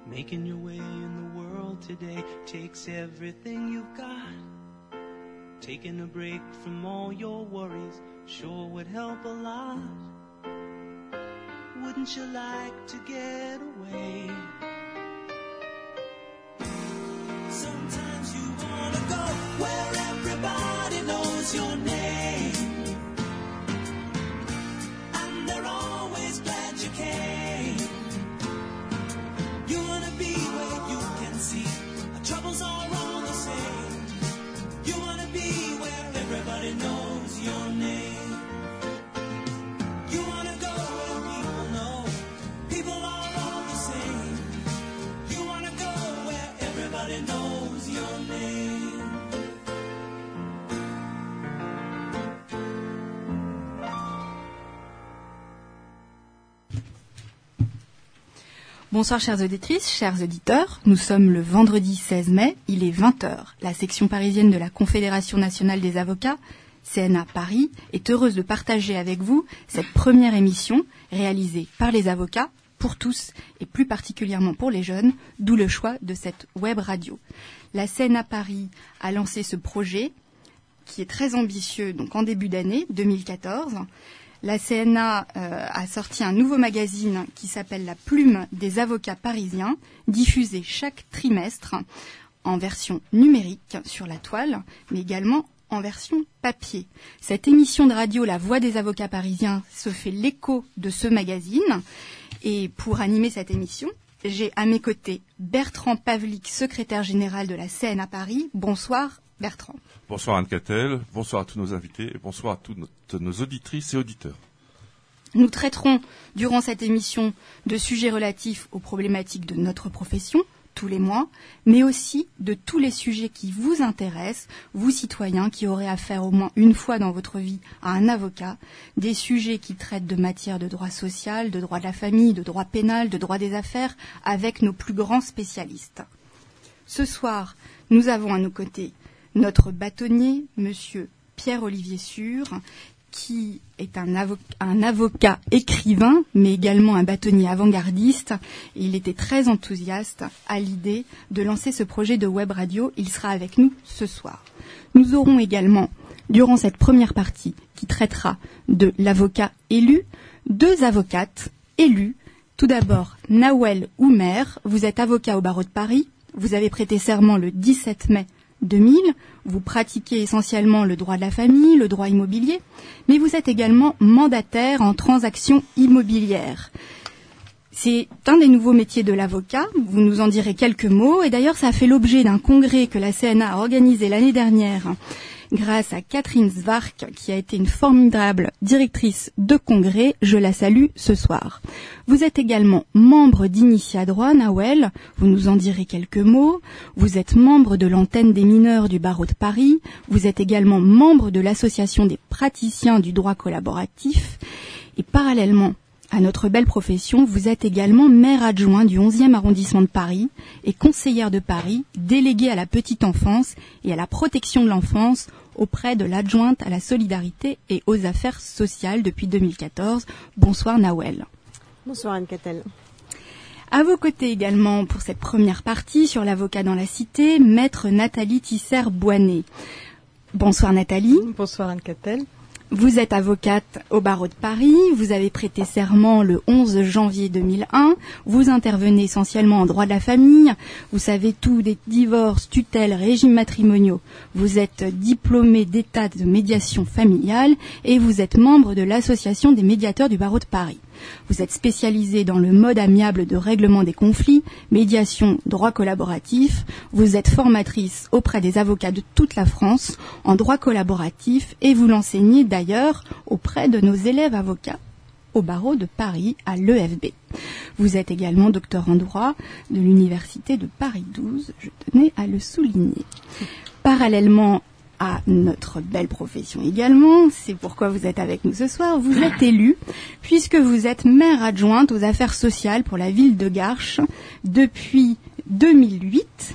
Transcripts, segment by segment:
Making your way in the world today takes everything you've got. Taking a break from all your worries sure would help a lot. Wouldn't you like to get away? Sometimes you wanna go where everybody knows your name, and they're always glad you came. You wanna be where you can see our troubles are all the same. You wanna be where everybody knows your name. You wanna go where people know people are all the same. You wanna go where everybody knows your name. Bonsoir chères auditrices, chers auditeurs. Nous sommes le vendredi 16 mai, il est 20h. La section parisienne de la Confédération nationale des avocats, CNA Paris, est heureuse de partager avec vous cette première émission réalisée par les avocats, pour tous et plus particulièrement pour les jeunes, d'où le choix de cette web radio. La CNA Paris a lancé ce projet qui est très ambitieux donc en début d'année 2014. La CNA a sorti un nouveau magazine qui s'appelle La Plume des avocats parisiens, diffusé chaque trimestre en version numérique sur la toile, mais également en version papier. Cette émission de radio, La Voix des avocats parisiens, se fait l'écho de ce magazine. Et pour animer cette émission, j'ai à mes côtés Bertrand Pavlik, secrétaire général de la CNA Paris. Bonsoir Bertrand. Bonsoir Anne Cattel, bonsoir à tous nos invités et bonsoir à toutes nos auditrices et auditeurs. Nous traiterons durant cette émission de sujets relatifs aux problématiques de notre profession, tous les mois, mais aussi de tous les sujets qui vous intéressent, vous citoyens qui aurez affaire au moins une fois dans votre vie à un avocat, des sujets qui traitent de matière de droit social, de droit de la famille, de droit pénal, de droit des affaires, avec nos plus grands spécialistes. Ce soir, nous avons à nos côtés notre bâtonnier, monsieur Pierre-Olivier Sûr, qui est un avocat écrivain, mais également un bâtonnier avant-gardiste. Il était très enthousiaste à l'idée de lancer ce projet de web radio. Il sera avec nous ce soir. Nous aurons également, durant cette première partie, qui traitera de l'avocat élu, deux avocates élues. Tout d'abord, Nawel Oumer, vous êtes avocat au barreau de Paris. Vous avez prêté serment le 17 mai 2000, vous pratiquez essentiellement le droit de la famille, le droit immobilier, mais vous êtes également mandataire en transactions immobilières. C'est un des nouveaux métiers de l'avocat, vous nous en direz quelques mots, et d'ailleurs ça a fait l'objet d'un congrès que la CNA a organisé l'année dernière grâce à Catherine Zwark, qui a été une formidable directrice de congrès. Je la salue ce soir. Vous êtes également membre d'Initia Droit, Nawel. Vous nous en direz quelques mots. Vous êtes membre de l'antenne des mineurs du barreau de Paris. Vous êtes également membre de l'association des praticiens du droit collaboratif. Et parallèlement à notre belle profession, vous êtes également maire adjoint du 11e arrondissement de Paris et conseillère de Paris, déléguée à la petite enfance et à la protection de l'enfance auprès de l'adjointe à la solidarité et aux affaires sociales depuis 2014. Bonsoir Nawel. Bonsoir Anne Cattel. À vos côtés également pour cette première partie sur l'avocat dans la cité, maître Nathalie Tisser-Boinet. Bonsoir Nathalie. Bonsoir Anne Cattel. Vous êtes avocate au barreau de Paris, vous avez prêté serment le 11 janvier 2001, vous intervenez essentiellement en droit de la famille, vous savez tout des divorces, tutelles, régimes matrimoniaux, vous êtes diplômé d'état de médiation familiale et vous êtes membre de l'association des médiateurs du barreau de Paris. Vous êtes spécialisé dans le mode amiable de règlement des conflits, médiation, droit collaboratif. Vous êtes formatrice auprès des avocats de toute la France en droit collaboratif et vous l'enseignez d'ailleurs auprès de nos élèves avocats au barreau de Paris à l'EFB. Vous êtes également docteur en droit de l'université de Paris 12, je tenais à le souligner. Parallèlement à notre belle profession également, c'est pourquoi vous êtes avec nous ce soir, vous êtes élu, puisque vous êtes maire adjointe aux affaires sociales pour la ville de Garches depuis 2008,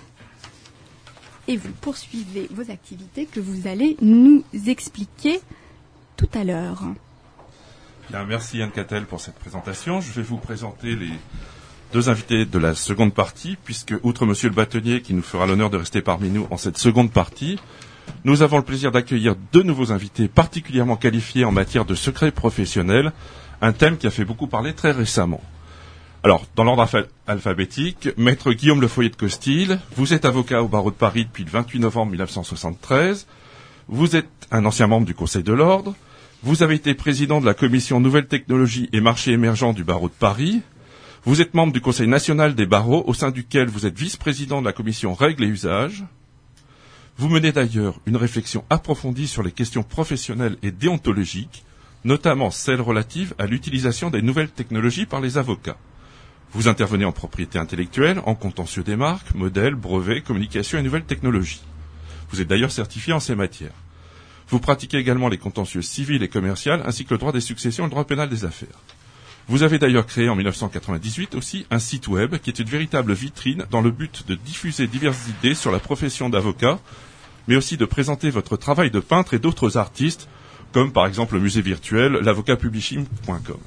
et vous poursuivez vos activités que vous allez nous expliquer tout à l'heure. Bien, merci Anne Cattel pour cette présentation. Je vais vous présenter deux invités de la seconde partie, puisque, outre Monsieur le bâtonnier, qui nous fera l'honneur de rester parmi nous en cette seconde partie, nous avons le plaisir d'accueillir deux nouveaux invités particulièrement qualifiés en matière de secret professionnel, un thème qui a fait beaucoup parler très récemment. Alors, dans l'ordre alphabétique, Maître Guillaume Le Foyer de Costil, vous êtes avocat au barreau de Paris depuis le 28 novembre 1973, vous êtes un ancien membre du Conseil de l'Ordre, vous avez été président de la commission Nouvelles Technologies et Marchés Émergents du barreau de Paris, vous êtes membre du Conseil national des barreaux, au sein duquel vous êtes vice-président de la commission Règles et Usages. Vous menez d'ailleurs une réflexion approfondie sur les questions professionnelles et déontologiques, notamment celles relatives à l'utilisation des nouvelles technologies par les avocats. Vous intervenez en propriété intellectuelle, en contentieux des marques, modèles, brevets, communication et nouvelles technologies. Vous êtes d'ailleurs certifié en ces matières. Vous pratiquez également les contentieux civils et commerciaux, ainsi que le droit des successions et le droit pénal des affaires. Vous avez d'ailleurs créé en 1998 aussi un site web qui est une véritable vitrine dans le but de diffuser diverses idées sur la profession d'avocat, mais aussi de présenter votre travail de peintre et d'autres artistes, comme par exemple le musée virtuel l'avocatpublishing.com.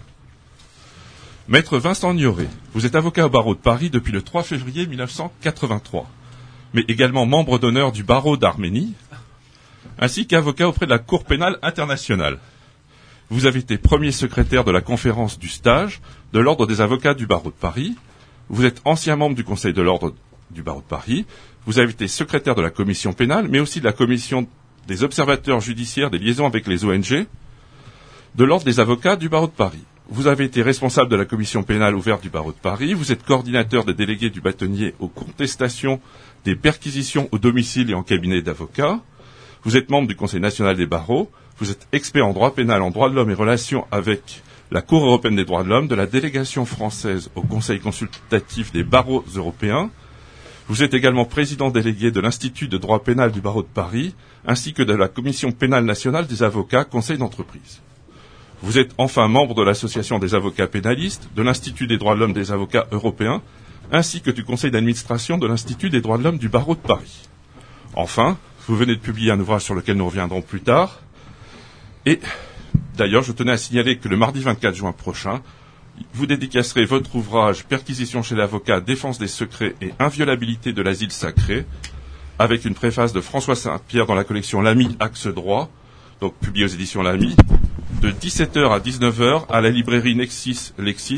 Maître Vincent Gnoré, vous êtes avocat au barreau de Paris depuis le 3 février 1983, mais également membre d'honneur du barreau d'Arménie, ainsi qu'avocat auprès de la Cour pénale internationale. Vous avez été premier secrétaire de la conférence du stage de l'Ordre des avocats du barreau de Paris. Vous êtes ancien membre du Conseil de l'Ordre du barreau de Paris. Vous avez été secrétaire de la commission pénale, mais aussi de la commission des observateurs judiciaires des liaisons avec les ONG, de l'Ordre des avocats du barreau de Paris. Vous avez été responsable de la commission pénale ouverte du barreau de Paris. Vous êtes coordinateur des délégués du bâtonnier aux contestations des perquisitions au domicile et en cabinet d'avocats. Vous êtes membre du Conseil national des barreaux. Vous êtes expert en droit pénal, en droit de l'homme et relations avec la Cour européenne des droits de l'homme, de la délégation française au Conseil consultatif des barreaux européens. Vous êtes également président délégué de l'Institut de droit pénal du barreau de Paris, ainsi que de la Commission pénale nationale des avocats, Conseil d'entreprise. Vous êtes enfin membre de l'Association des avocats pénalistes, de l'Institut des droits de l'homme des avocats européens, ainsi que du Conseil d'administration de l'Institut des droits de l'homme du barreau de Paris. Enfin, vous venez de publier un ouvrage sur lequel nous reviendrons plus tard. Et d'ailleurs, je tenais à signaler que le mardi 24 juin prochain, vous dédicacerez votre ouvrage « Perquisition chez l'avocat, défense des secrets et inviolabilité de l'asile sacré » avec une préface de François Saint-Pierre dans la collection Lamy Axe Droit, donc publié aux éditions Lamy, de 17h à 19h à la librairie Nexis,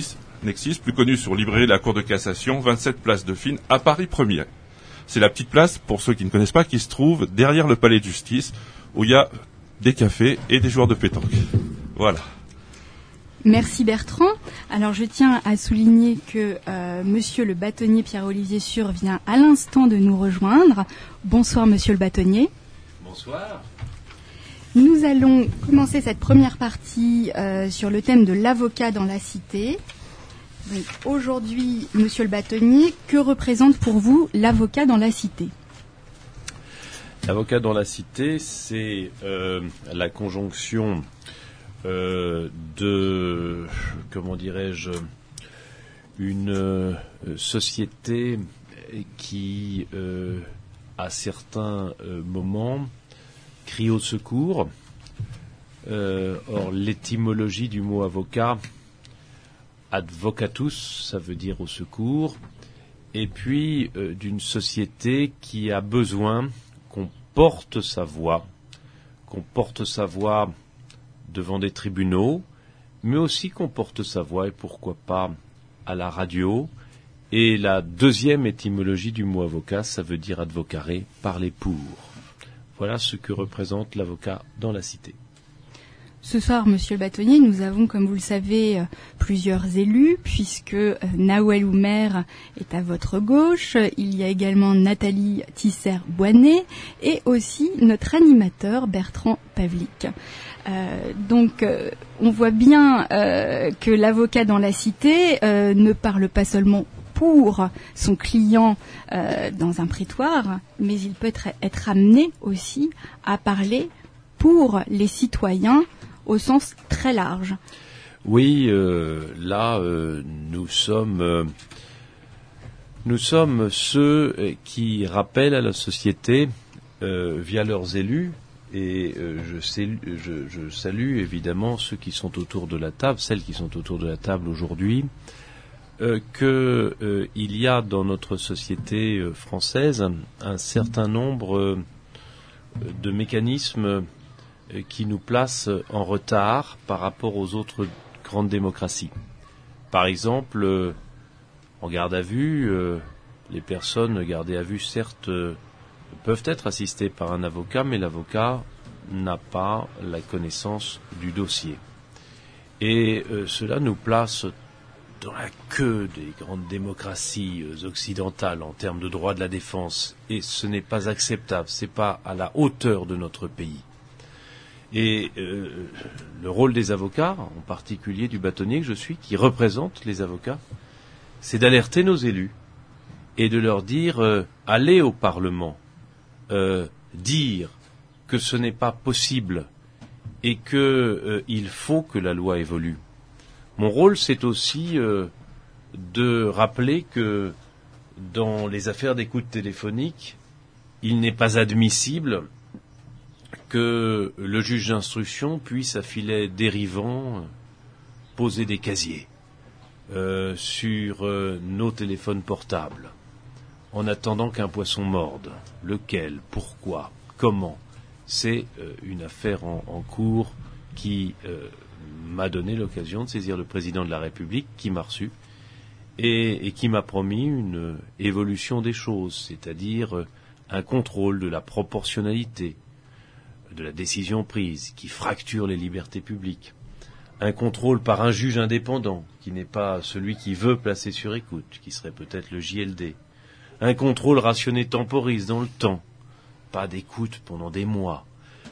plus connue sur librairie La Cour de Cassation, 27 place Dauphine, à Paris 1er. C'est la petite place, pour ceux qui ne connaissent pas, qui se trouve derrière le palais de justice, où il y a des cafés et des joueurs de pétanque. Voilà. Merci Bertrand. Alors je tiens à souligner que Monsieur le bâtonnier Pierre-Olivier Sûr vient à l'instant de nous rejoindre. Bonsoir Monsieur le bâtonnier. Bonsoir. Nous allons commencer cette première partie sur le thème de l'avocat dans la cité. Donc, aujourd'hui, Monsieur le bâtonnier, que représente pour vous l'avocat dans la cité ? L'avocat dans la cité, c'est la conjonction de, comment dirais-je, une société qui, à certains moments, crie au secours. Or, l'étymologie du mot avocat, advocatus, ça veut dire au secours, et puis d'une société qui a besoin qu'on porte sa voix devant des tribunaux, mais aussi qu'on porte sa voix, et pourquoi pas à la radio. Et la deuxième étymologie du mot avocat, ça veut dire advocare, parler pour. Voilà ce que représente l'avocat dans la cité. Ce soir, Monsieur le bâtonnier, nous avons, comme vous le savez, plusieurs élus, puisque Naouel Oumer est à votre gauche. Il y a également Nathalie Tisser-Boinet et aussi notre animateur Bertrand Pavlik. Donc, on voit bien que l'avocat dans la cité ne parle pas seulement pour son client dans un prétoire, mais il peut être amené aussi à parler pour les citoyens au sens très large. Oui, là, nous sommes ceux qui rappellent à la société, via leurs élus, et je salue évidemment ceux qui sont autour de la table, celles qui sont autour de la table aujourd'hui, il y a dans notre société française un certain nombre de mécanismes qui nous placent en retard par rapport aux autres grandes démocraties. Par exemple, en garde à vue, les personnes gardées à vue, certes, peuvent être assistées par un avocat, mais l'avocat n'a pas la connaissance du dossier. Et cela nous place dans la queue des grandes démocraties occidentales en termes de droit de la défense, et ce n'est pas acceptable, c'est pas à la hauteur de notre pays. Et le rôle des avocats, en particulier du bâtonnier que je suis, qui représente les avocats, c'est d'alerter nos élus et de leur dire allez au Parlement, dire que ce n'est pas possible et que il faut que la loi évolue. Mon rôle, c'est aussi de rappeler que dans les affaires d'écoute téléphonique, il n'est pas admissible que le juge d'instruction puisse, à filet dérivant, poser des casiers sur nos téléphones portables, en attendant qu'un poisson morde. Lequel, pourquoi, comment? C'est une affaire en cours qui m'a donné l'occasion de saisir le président de la République, qui m'a reçu, et qui m'a promis une évolution des choses, c'est-à-dire un contrôle de la proportionnalité de la décision prise, qui fracture les libertés publiques, un contrôle par un juge indépendant, qui n'est pas celui qui veut placer sur écoute, qui serait peut-être le JLD, un contrôle rationné temporis dans le temps, pas d'écoute pendant des mois,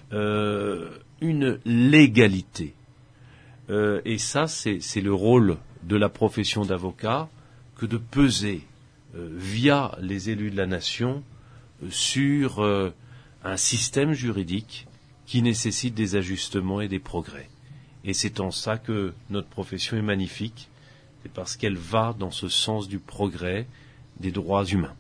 une légalité. Et ça, c'est le rôle de la profession d'avocat, que de peser via les élus de la nation sur un système juridique qui nécessite des ajustements et des progrès. Et c'est en ça que notre profession est magnifique, c'est parce qu'elle va dans ce sens du progrès des droits humains.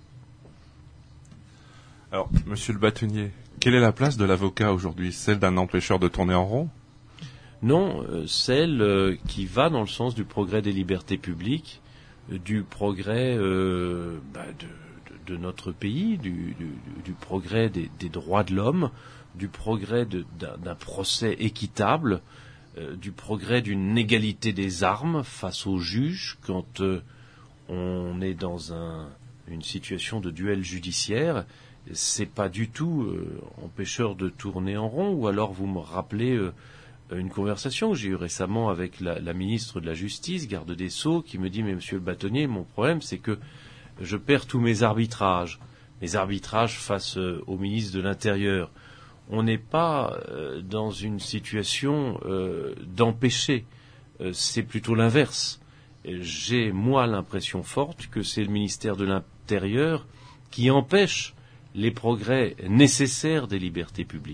Alors, monsieur le bâtonnier, quelle est la place de l'avocat aujourd'hui? Celle d'un empêcheur de tourner en rond? Non, celle qui va dans le sens du progrès des libertés publiques, du progrès de notre pays, du progrès des droits de l'homme, du progrès d'un procès équitable, du progrès d'une égalité des armes face aux juges quand on est dans une situation de duel judiciaire. C'est pas du tout empêcheur de tourner en rond. Ou alors vous me rappelez une conversation que j'ai eue récemment avec la ministre de la Justice, garde des Sceaux, qui me dit « Mais monsieur le bâtonnier, mon problème c'est que je perds tous mes arbitrages face au ministre de l'Intérieur. On n'est pas dans une situation d'empêcher, c'est plutôt l'inverse. J'ai, moi, l'impression forte que c'est le ministère de l'Intérieur qui empêche les progrès nécessaires des libertés publiques. »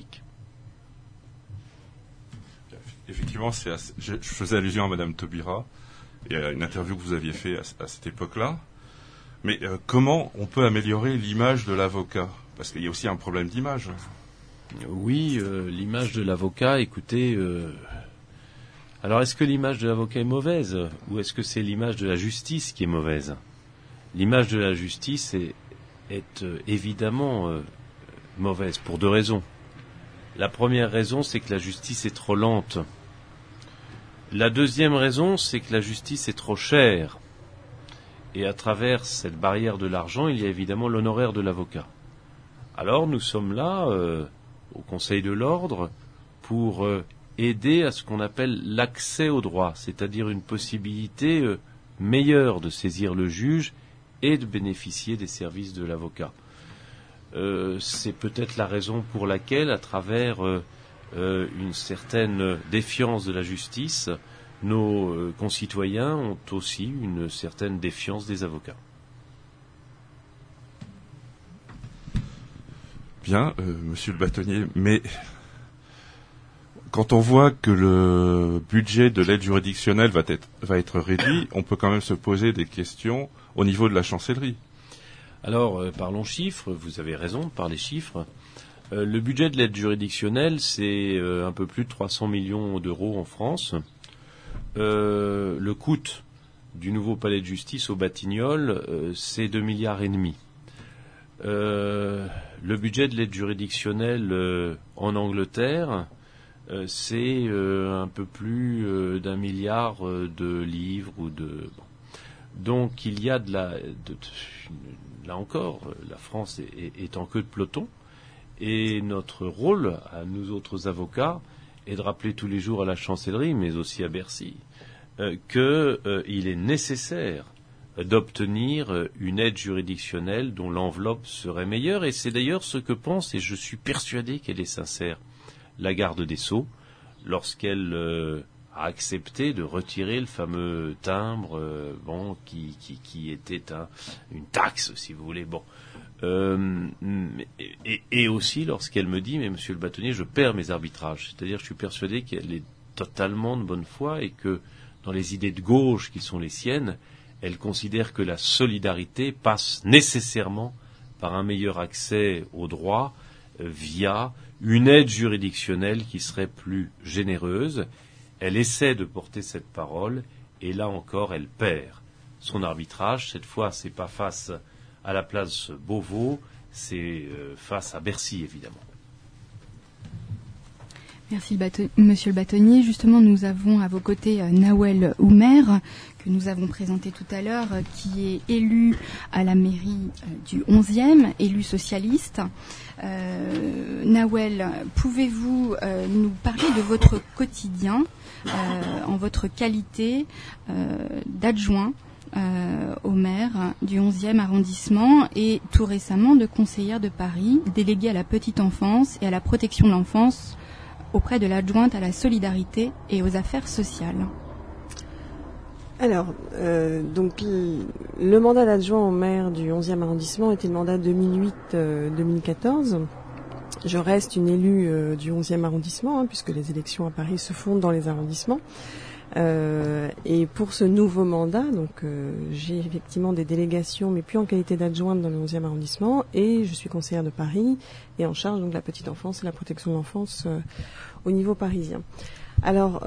Effectivement, je faisais allusion à Madame Taubira et à une interview que vous aviez faite à cette époque-là. Mais comment on peut améliorer l'image de l'avocat? Parce qu'il y a aussi un problème d'image. Oui, l'image de l'avocat, écoutez... Alors, est-ce que l'image de l'avocat est mauvaise? Ou est-ce que c'est l'image de la justice qui est mauvaise? L'image de la justice est évidemment mauvaise, pour deux raisons. La première raison, c'est que la justice est trop lente. La deuxième raison, c'est que la justice est trop chère. Et à travers cette barrière de l'argent, il y a évidemment l'honoraire de l'avocat. Alors nous sommes là, au Conseil de l'Ordre, pour aider à ce qu'on appelle l'accès au droit, c'est-à-dire une possibilité meilleure de saisir le juge et de bénéficier des services de l'avocat. C'est peut-être la raison pour laquelle, à travers une certaine défiance de la justice, nos concitoyens ont aussi une certaine défiance des avocats. Bien, monsieur le bâtonnier, mais quand on voit que le budget de l'aide juridictionnelle va être réduit, on peut quand même se poser des questions au niveau de la chancellerie. Alors, parlons chiffres, vous avez raison de parler chiffres. Le budget de l'aide juridictionnelle, c'est un peu plus de 300 millions d'euros en France. Le coût du nouveau palais de justice aux Batignolles, c'est 2,5 milliards. Le budget de l'aide juridictionnelle en Angleterre, c'est un peu plus d'1 milliard de livres ou de. Bon. Donc il y a là encore, la France est en queue de peloton, et notre rôle à nous autres avocats est de rappeler tous les jours à la chancellerie, mais aussi à Bercy, qu'il est nécessaire d'obtenir une aide juridictionnelle dont l'enveloppe serait meilleure, et c'est d'ailleurs ce que pense, et je suis persuadé qu'elle est sincère, la garde des Sceaux, lorsqu'elle a accepté de retirer le fameux timbre, qui était une taxe, si vous voulez. Bon, et aussi lorsqu'elle me dit, mais Monsieur le bâtonnier, je perds mes arbitrages. C'est-à-dire, je suis persuadé qu'elle est totalement de bonne foi et que dans les idées de gauche qui sont les siennes, elle considère que la solidarité passe nécessairement par un meilleur accès aux droits via une aide juridictionnelle qui serait plus généreuse. Elle essaie de porter cette parole, et là encore, elle perd son arbitrage. Cette fois, c'est pas face à la place Beauvau, c'est face à Bercy, évidemment. Merci, Monsieur le bâtonnier. Justement, nous avons à vos côtés Nawel Oumer, que nous avons présenté tout à l'heure, qui est élu à la mairie du 11e, élu socialiste. Nawel, pouvez-vous nous parler de votre quotidien en votre qualité d'adjoint au maire du 11e arrondissement et tout récemment de conseillère de Paris, déléguée à la petite enfance et à la protection de l'enfance auprès de l'adjointe à la solidarité et aux affaires sociales? Alors, donc le mandat d'adjoint au maire du 11e arrondissement était le mandat 2008-2014. Je reste une élue du 11e arrondissement, puisque les élections à Paris se font dans les arrondissements. Et pour ce nouveau mandat, donc j'ai effectivement des délégations, mais plus en qualité d'adjointe dans le 11e arrondissement, et je suis conseillère de Paris et en charge donc de la petite enfance et la protection de l'enfance au niveau parisien. Alors,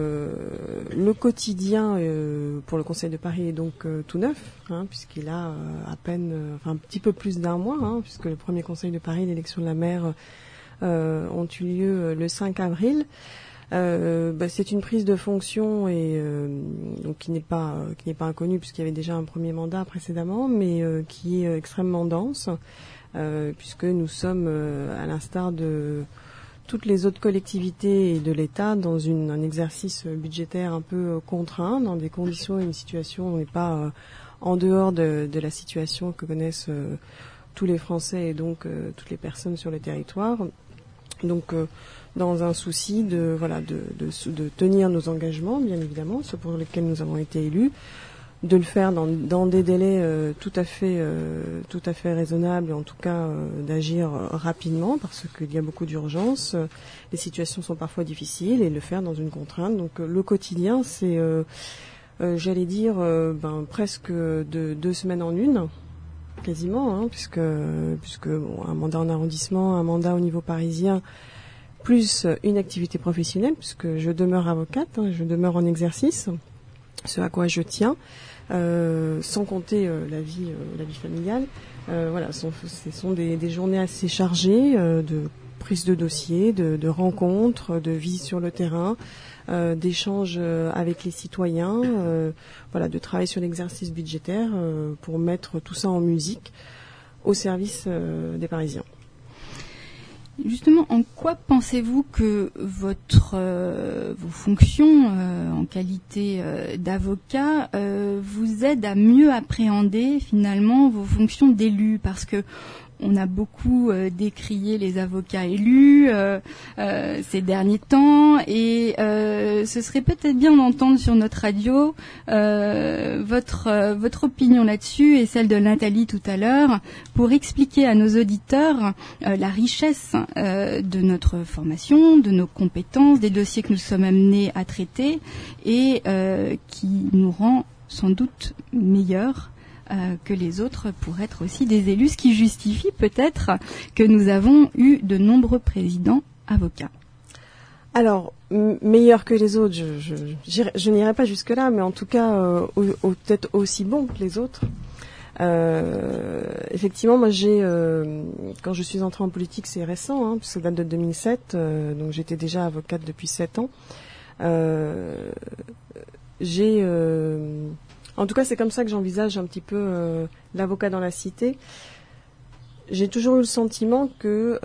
le quotidien pour le Conseil de Paris est donc tout neuf, puisqu'il a à peine, un petit peu plus d'un mois, puisque le premier Conseil de Paris, l'élection de la maire, ont eu lieu le 5 avril. C'est une prise de fonction et donc qui n'est pas inconnue puisqu'il y avait déjà un premier mandat précédemment, mais qui est extrêmement dense puisque nous sommes à l'instar de toutes les autres collectivités et de l'État dans un exercice budgétaire un peu contraint, dans des conditions et une situation où on n'est pas en dehors de la situation que connaissent tous les Français et donc toutes les personnes sur le territoire. Donc dans un souci de tenir nos engagements, bien évidemment, ceux pour lesquels nous avons été élus, de le faire dans des délais tout à fait raisonnables, et en tout cas d'agir rapidement parce qu'il y a beaucoup d'urgence, les situations sont parfois difficiles, et le faire dans une contrainte. Donc le quotidien, c'est j'allais dire presque de 2 semaines en une, quasiment, puisque un mandat en arrondissement, un mandat au niveau parisien, plus une activité professionnelle, puisque je demeure avocate, je demeure en exercice, ce à quoi je tiens, sans compter la vie familiale. Ce sont des journées assez chargées de prise de dossiers, de rencontres, de vie sur le terrain, d'échanges avec les citoyens, de travail sur l'exercice budgétaire pour mettre tout ça en musique au service des Parisiens. Justement, en quoi pensez-vous que vos fonctions en qualité d'avocat vous aident à mieux appréhender finalement vos fonctions d'élu? Parce que on a beaucoup décrié les avocats élus ces derniers temps, et ce serait peut-être bien d'entendre sur notre radio votre opinion là-dessus et celle de Nathalie tout à l'heure, pour expliquer à nos auditeurs la richesse de notre formation, de nos compétences, des dossiers que nous sommes amenés à traiter, et qui nous rend sans doute meilleurs que les autres pour être aussi des élus, ce qui justifie peut-être que nous avons eu de nombreux présidents avocats. Alors, meilleur que les autres, je n'irai pas jusque-là, mais en tout cas, peut-être aussi bon que les autres. Effectivement, moi quand je suis entrée en politique, c'est récent, hein, puisque ça date de 2007, donc j'étais déjà avocate depuis 7 ans. En tout cas, c'est comme ça que j'envisage un petit peu l'avocat dans la cité. J'ai toujours eu le sentiment que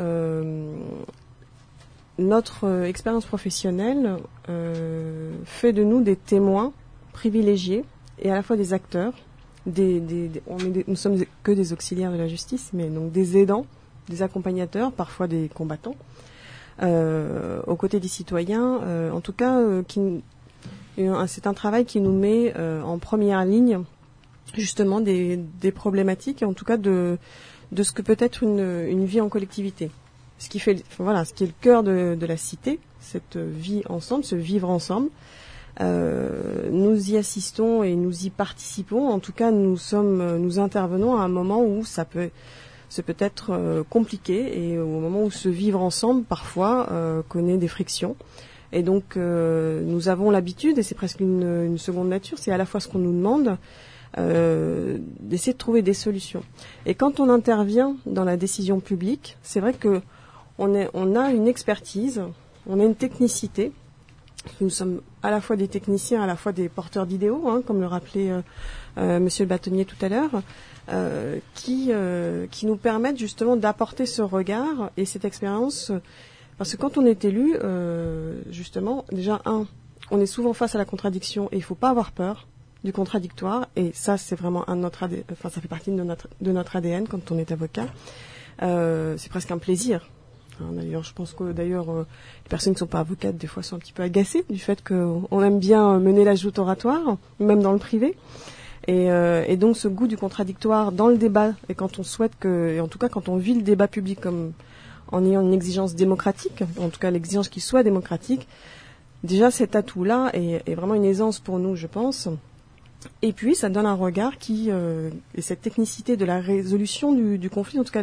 notre expérience professionnelle fait de nous des témoins privilégiés et à la fois des acteurs. Nous sommes que des auxiliaires de la justice, mais donc des aidants, des accompagnateurs, parfois des combattants, aux côtés des citoyens. En tout cas, c'est un travail qui nous met en première ligne, justement, des problématiques, et en tout cas de ce que peut être une vie en collectivité. Ce qui est le cœur de la cité, cette vie ensemble, ce vivre ensemble. Nous y assistons et nous y participons. En tout cas, nous intervenons à un moment où c'est peut-être compliqué, et au moment où ce vivre ensemble, parfois, connaît des frictions. Et donc, nous avons l'habitude, et c'est presque une seconde nature, c'est à la fois ce qu'on nous demande, d'essayer de trouver des solutions. Et quand on intervient dans la décision publique, c'est vrai que on a une expertise, on a une technicité. Nous sommes à la fois des techniciens, à la fois des porteurs d'idéaux, hein, comme le rappelait Monsieur le bâtonnier tout à l'heure, qui nous permettent justement d'apporter ce regard et cette expérience. Parce que quand on est élu, justement, déjà, on est souvent face à la contradiction, et il ne faut pas avoir peur du contradictoire. Et ça, c'est vraiment ça fait partie de notre ADN quand on est avocat. C'est presque un plaisir. D'ailleurs, je pense que les personnes qui ne sont pas avocates, des fois, sont un petit peu agacées du fait qu'on aime bien mener la joute oratoire, même dans le privé. Et donc, ce goût du contradictoire dans le débat, et quand on souhaite et en tout cas, quand on vit le débat public comme en ayant une exigence démocratique, en tout cas l'exigence qu'il soit démocratique, déjà cet atout-là est vraiment une aisance pour nous, je pense. Et puis, ça donne un regard et cette technicité de la résolution du conflit, en tout cas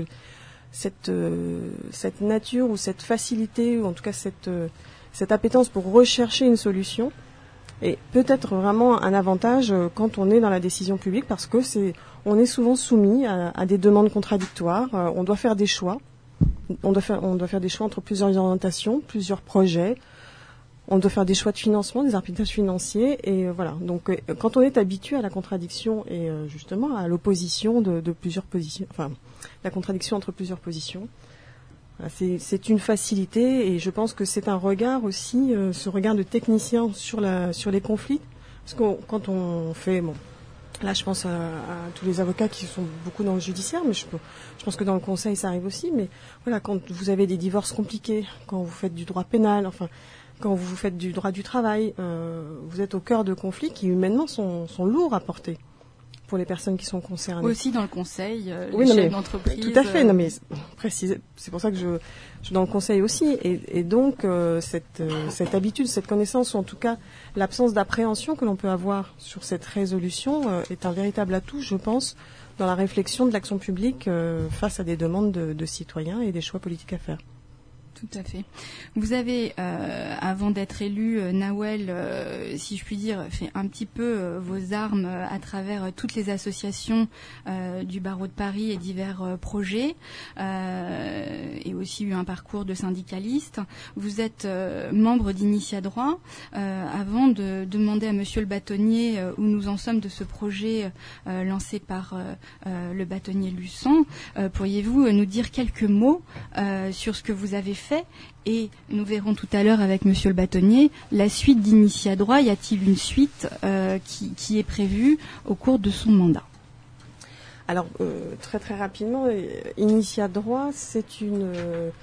cette nature ou cette facilité, ou en tout cas cette appétence pour rechercher une solution, est peut-être vraiment un avantage quand on est dans la décision publique, parce que on est souvent soumis à des demandes contradictoires. On doit faire des choix. On doit faire des choix entre plusieurs orientations, plusieurs projets. On doit faire des choix de financement, des arbitrages financiers, et voilà. Donc, quand on est habitué à la contradiction et justement à l'opposition de plusieurs positions, enfin, la contradiction entre plusieurs positions, voilà, c'est une facilité, et je pense que c'est un regard aussi, ce regard de technicien sur les conflits, parce que quand on fait, là, je pense à tous les avocats qui sont beaucoup dans le judiciaire, mais je pense que dans le conseil, ça arrive aussi. Mais voilà, quand vous avez des divorces compliqués, quand vous faites du droit pénal, enfin, quand vous faites du droit du travail, vous êtes au cœur de conflits qui humainement sont lourds à porter pour les personnes qui sont concernées. Aussi dans le conseil, oui, les chefs d'entreprise. Tout à fait. Non, mais préciser, c'est pour ça que je suis dans le conseil aussi. Et donc cette habitude, cette connaissance, ou en tout cas l'absence d'appréhension que l'on peut avoir sur cette résolution est un véritable atout, je pense, dans la réflexion de l'action publique face à des demandes de citoyens et des choix politiques à faire. Tout à fait. Vous avez, avant d'être élu, Nawel, si je puis dire, fait un petit peu vos armes à travers toutes les associations du barreau de Paris et divers projets, et aussi eu un parcours de syndicaliste. Vous êtes membre d'Initia Droit. Avant de demander à Monsieur le bâtonnier où nous en sommes de ce projet lancé par le bâtonnier Luçon, pourriez-vous nous dire quelques mots sur ce que vous avez fait? Et nous verrons tout à l'heure avec Monsieur le bâtonnier la suite d'Initia Droit. Y a-t-il une suite qui est prévue au cours de son mandat? Alors très très rapidement, Initia Droit, c'est une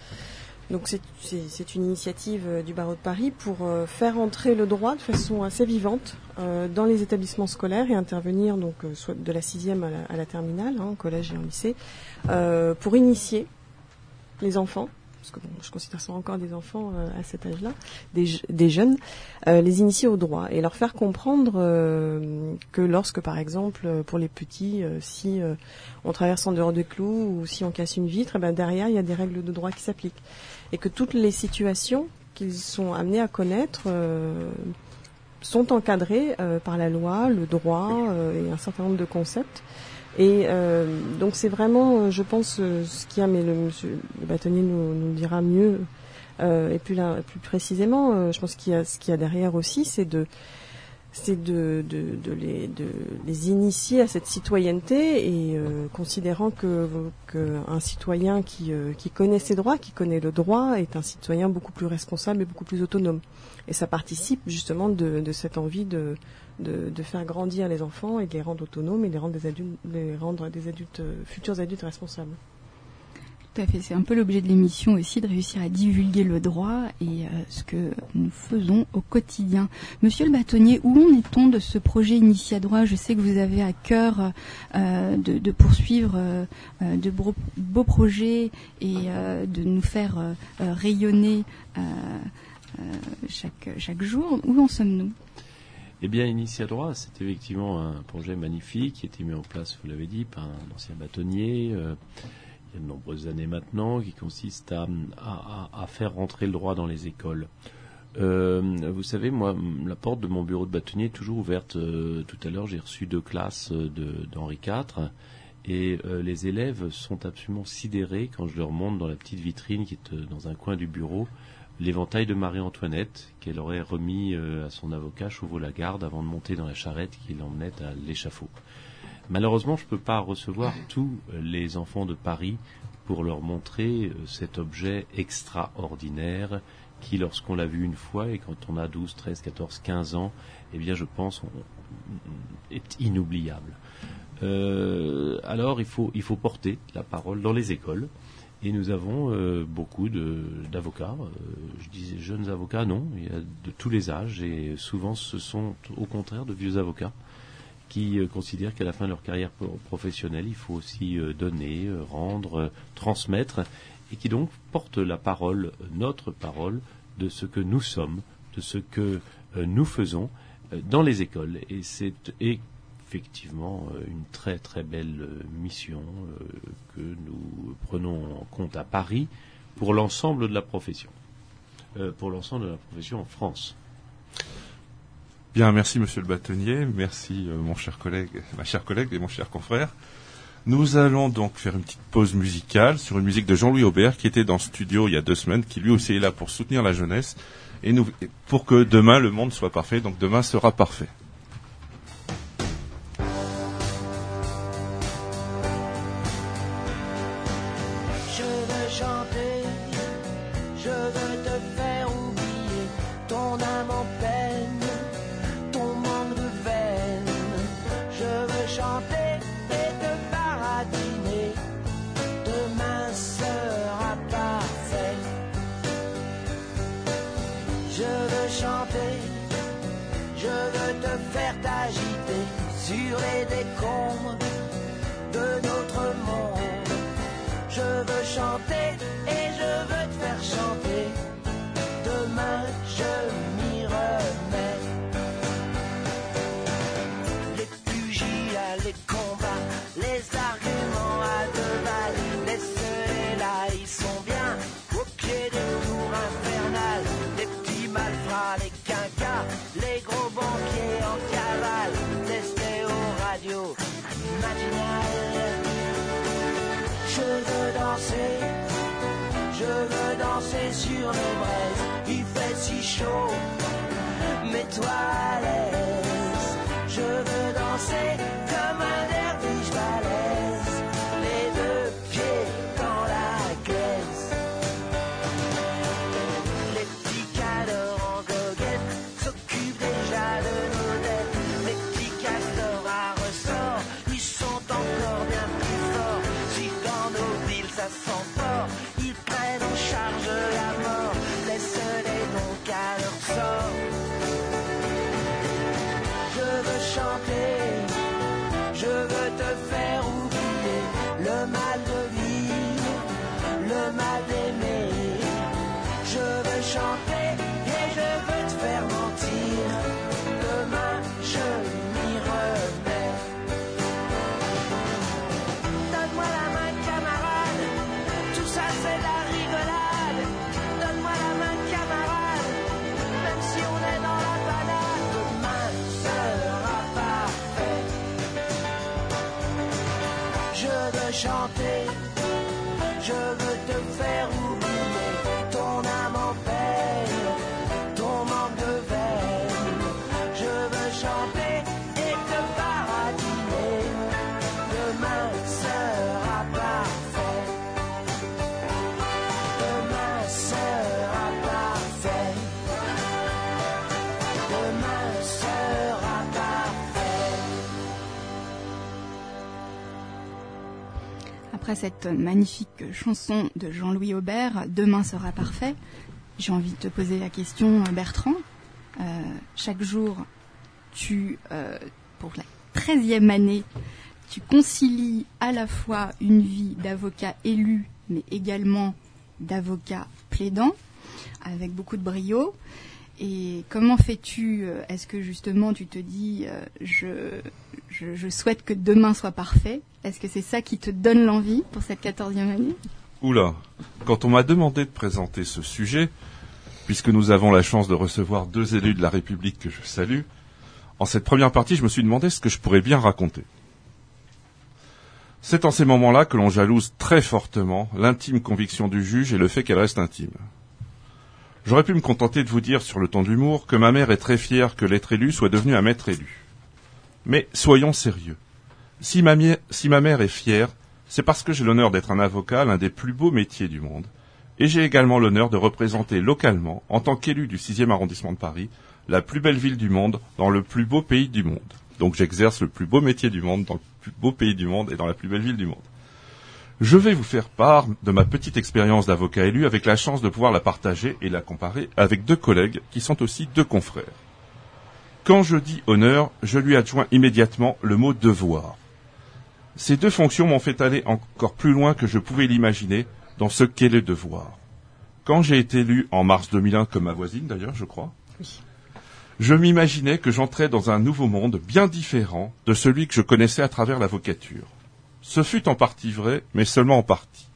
initiative du barreau de Paris pour faire entrer le droit de façon assez vivante dans les établissements scolaires et intervenir donc soit de la 6e à la terminale, hein, au collège et en lycée, pour initier les enfants. Parce que je considère ça encore des enfants à cet âge-là, des jeunes, les initier au droit et leur faire comprendre que lorsque, par exemple, pour les petits, si on traverse en dehors de clous ou si on casse une vitre, derrière, il y a des règles de droit qui s'appliquent. Et que toutes les situations qu'ils sont amenés à connaître sont encadrés par la loi, le droit et un certain nombre de concepts. Et donc c'est vraiment, je pense, ce qu'il y a, mais monsieur le bâtonnier nous le dira mieux et plus précisément. Je pense ce qu'il y a derrière aussi, c'est de les initier à cette citoyenneté et considérant que un citoyen qui connaît ses droits, qui connaît le droit, est un citoyen beaucoup plus responsable et beaucoup plus autonome. Et ça participe justement de cette envie de faire grandir les enfants et de les rendre autonomes et de les rendre des adultes, futurs adultes responsables. Tout à fait, c'est un peu l'objet de l'émission aussi, de réussir à divulguer le droit et ce que nous faisons au quotidien. Monsieur le bâtonnier, où en est-on de ce projet Initiadroit ? Je sais que vous avez à cœur de poursuivre de beaux projets et de nous faire rayonner chaque jour. Où en sommes-nous ? Eh bien, Initiadroit, c'est effectivement un projet magnifique qui a été mis en place, vous l'avez dit, par un ancien bâtonnier, il y a de nombreuses années maintenant, qui consiste à faire rentrer le droit dans les écoles. Vous savez, moi, la porte de mon bureau de bâtonnier est toujours ouverte. Tout à l'heure, j'ai reçu 2 classes d'Henri IV, et les élèves sont absolument sidérés quand je leur montre dans la petite vitrine qui est dans un coin du bureau l'éventail de Marie-Antoinette qu'elle aurait remis à son avocat Chauveau-Lagarde avant de monter dans la charrette qui l'emmenait à l'échafaud. Malheureusement, je ne peux pas recevoir tous les enfants de Paris pour leur montrer cet objet extraordinaire qui, lorsqu'on l'a vu une fois, et quand on a 12, 13, 14, 15 ans, eh bien, je pense, est inoubliable. Alors, il faut porter la parole dans les écoles. Et nous avons beaucoup d'avocats. Je disais jeunes avocats, non, il y a de tous les âges. Et souvent, ce sont au contraire de vieux avocats qui considèrent qu'à la fin de leur carrière professionnelle, il faut aussi donner, rendre, transmettre, et qui donc portent la parole, notre parole, de ce que nous sommes, de ce que nous faisons dans les écoles. Et c'est effectivement une très très belle mission que nous prenons en compte à Paris pour l'ensemble de la profession. Pour l'ensemble de la profession en France. Bien, merci monsieur le bâtonnier, merci mon cher collègue, ma chère collègue et mon cher confrère. Nous allons donc faire une petite pause musicale sur une musique de Jean-Louis Aubert qui était dans le studio il y a 2 semaines, qui lui aussi est là pour soutenir la jeunesse et pour que demain le monde soit parfait, donc demain sera parfait. Sur les braises, il fait si chaud, mets-toi à l'aise. Je veux danser comme un derviche balèze, les 2 pieds dans la glaise. Les petits cadors en goguette s'occupent déjà de nos dettes. Les petits castors à ressort, ils sont encore bien plus forts. Si dans nos villes ça sent fort, ils prennent en charge la mort. Laisse-les donc à leur sort. Je veux chanter, je veux te faire oublier le mal de vivre, le mal d'aimer. Je veux chanter et je veux te faire mentir. Demain je m'y remets. Donne-moi la main, camarade, tout ça c'est de la rigolade. Donne-moi la main, camarade. chanter, je veux te faire oublier ton âme en peine, ton manque de veine. Je veux chanter et te baratiner, demain sera parfait, demain sera parfait, demain sera parfait. Après cette magnifique chanson de Jean-Louis Aubert, Demain sera parfait, j'ai envie de te poser la question, Bertrand. Chaque jour, pour la 13e année, tu concilies à la fois une vie d'avocat élu, mais également d'avocat plaidant, avec beaucoup de brio. Et comment fais-tu? Est-ce que justement tu te dis je souhaite que demain soit parfait? Est-ce que c'est ça qui te donne l'envie pour cette 14e année? Oula, quand on m'a demandé de présenter ce sujet, puisque nous avons la chance de recevoir 2 élus de la République que je salue, en cette première partie, je me suis demandé ce que je pourrais bien raconter. C'est en ces moments-là que l'on jalouse très fortement l'intime conviction du juge et le fait qu'elle reste intime. J'aurais pu me contenter de vous dire sur le ton de l'humour que ma mère est très fière que l'être élu soit devenu un maître élu. Mais soyons sérieux. Si ma mère est fière, c'est parce que j'ai l'honneur d'être un avocat, l'un des plus beaux métiers du monde, et j'ai également l'honneur de représenter localement, en tant qu'élu du 6e arrondissement de Paris, la plus belle ville du monde, dans le plus beau pays du monde. Donc j'exerce le plus beau métier du monde, dans le plus beau pays du monde et dans la plus belle ville du monde. Je vais vous faire part de ma petite expérience d'avocat élu avec la chance de pouvoir la partager et la comparer avec 2 collègues qui sont aussi 2 confrères. Quand je dis honneur, je lui adjoins immédiatement le mot devoir. Ces 2 fonctions m'ont fait aller encore plus loin que je pouvais l'imaginer dans ce qu'est le devoir. Quand j'ai été élu en mars 2001, comme ma voisine d'ailleurs, je crois, je m'imaginais que j'entrais dans un nouveau monde bien différent de celui que je connaissais à travers l'avocature. Ce fut en partie vrai, mais seulement en partie.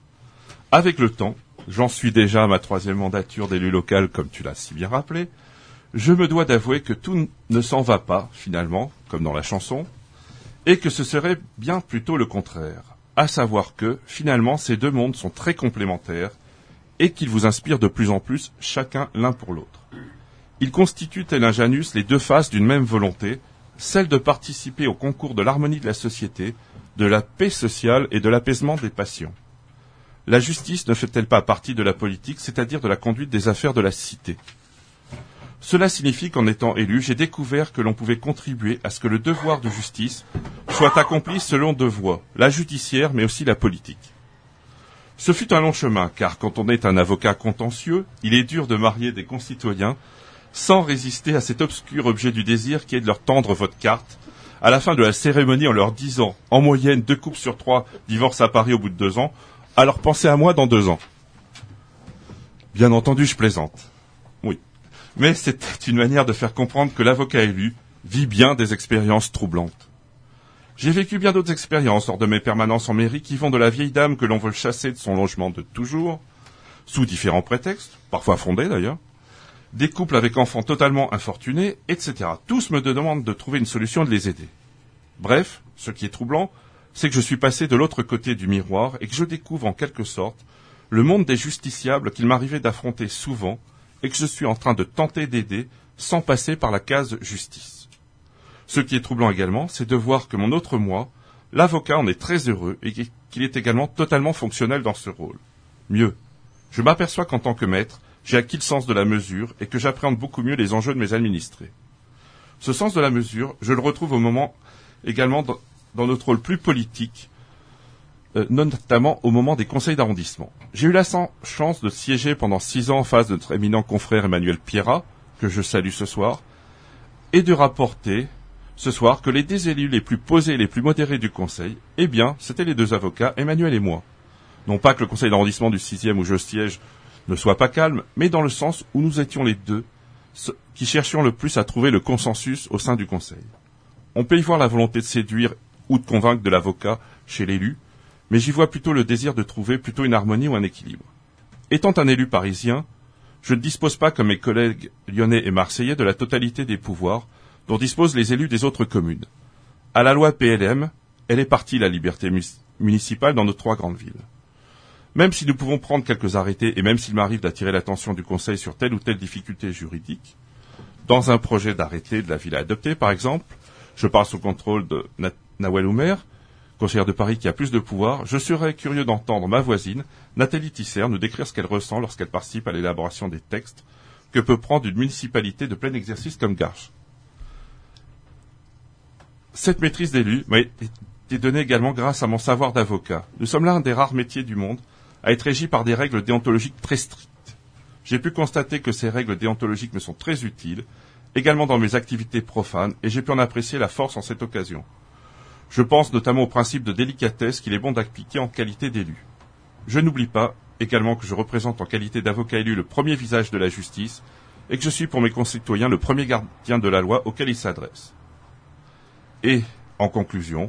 Avec le temps, j'en suis déjà à ma 3e mandature d'élu local, comme tu l'as si bien rappelé, je me dois d'avouer que tout ne s'en va pas, finalement, comme dans la chanson, et que ce serait bien plutôt le contraire, à savoir que, finalement, ces 2 mondes sont très complémentaires et qu'ils vous inspirent de plus en plus, chacun l'un pour l'autre. Ils constituent, tel un Janus, les 2 faces d'une même volonté, celle de participer au concours de l'harmonie de la société, de la paix sociale et de l'apaisement des passions. La justice ne fait-elle pas partie de la politique, c'est-à-dire de la conduite des affaires de la cité? Cela signifie qu'en étant élu, j'ai découvert que l'on pouvait contribuer à ce que le devoir de justice soit accompli selon 2 voies, la judiciaire mais aussi la politique. Ce fut un long chemin, car quand on est un avocat contentieux, il est dur de marier des concitoyens sans résister à cet obscur objet du désir qui est de leur tendre votre carte, à la fin de la cérémonie en leur disant, en moyenne 2 couples sur 3 divorcent à Paris au bout de 2 ans, alors pensez à moi dans 2 ans. Bien entendu, je plaisante. Oui. Mais c'était une manière de faire comprendre que l'avocat élu vit bien des expériences troublantes. J'ai vécu bien d'autres expériences lors de mes permanences en mairie qui vont de la vieille dame que l'on veut chasser de son logement de toujours, sous différents prétextes, parfois fondés d'ailleurs, des couples avec enfants totalement infortunés, etc. Tous me demandent de trouver une solution et de les aider. Bref, ce qui est troublant, c'est que je suis passé de l'autre côté du miroir et que je découvre en quelque sorte le monde des justiciables qu'il m'arrivait d'affronter souvent et que je suis en train de tenter d'aider sans passer par la case justice. Ce qui est troublant également, c'est de voir que mon autre moi, l'avocat, en est très heureux et qu'il est également totalement fonctionnel dans ce rôle. Mieux, je m'aperçois qu'en tant que maître, j'ai acquis le sens de la mesure et que j'appréhende beaucoup mieux les enjeux de mes administrés. Ce sens de la mesure, je le retrouve au moment également dans notre rôle plus politique, notamment au moment des conseils d'arrondissement. J'ai eu la chance de siéger pendant 6 ans en face de notre éminent confrère Emmanuel Pierrat, que je salue ce soir, et de rapporter ce soir que les 2 élus les plus posés et les plus modérés du conseil, eh bien, c'était les 2 avocats, Emmanuel et moi. Non pas que le conseil d'arrondissement du 6e où je siège ne soit pas calme, mais dans le sens où nous étions les 2 qui cherchions le plus à trouver le consensus au sein du conseil. On peut y voir la volonté de séduire ou de convaincre de l'avocat chez l'élu, mais j'y vois plutôt le désir de trouver plutôt une harmonie ou un équilibre. Étant un élu parisien, je ne dispose pas, comme mes collègues lyonnais et marseillais, de la totalité des pouvoirs dont disposent les élus des autres communes. À la loi PLM, elle est partie la liberté municipales dans nos 3 grandes villes. Même si nous pouvons prendre quelques arrêtés et même s'il m'arrive d'attirer l'attention du Conseil sur telle ou telle difficulté juridique, dans un projet d'arrêté de la ville à adopter, par exemple, je parle sous contrôle de Nawel Oumer, conseillère de Paris qui a plus de pouvoir, je serais curieux d'entendre ma voisine, Nathalie Tisser, nous décrire ce qu'elle ressent lorsqu'elle participe à l'élaboration des textes que peut prendre une municipalité de plein exercice comme Garches. Cette maîtrise d'élu m'a été donnée également grâce à mon savoir d'avocat. Nous sommes l'un des rares métiers du monde à être régi par des règles déontologiques très strictes. J'ai pu constater que ces règles déontologiques me sont très utiles, également dans mes activités profanes, et j'ai pu en apprécier la force en cette occasion. Je pense notamment au principe de délicatesse qu'il est bon d'appliquer en qualité d'élu. Je n'oublie pas également que je représente en qualité d'avocat élu le premier visage de la justice et que je suis pour mes concitoyens le premier gardien de la loi auquel ils s'adressent. Et, en conclusion,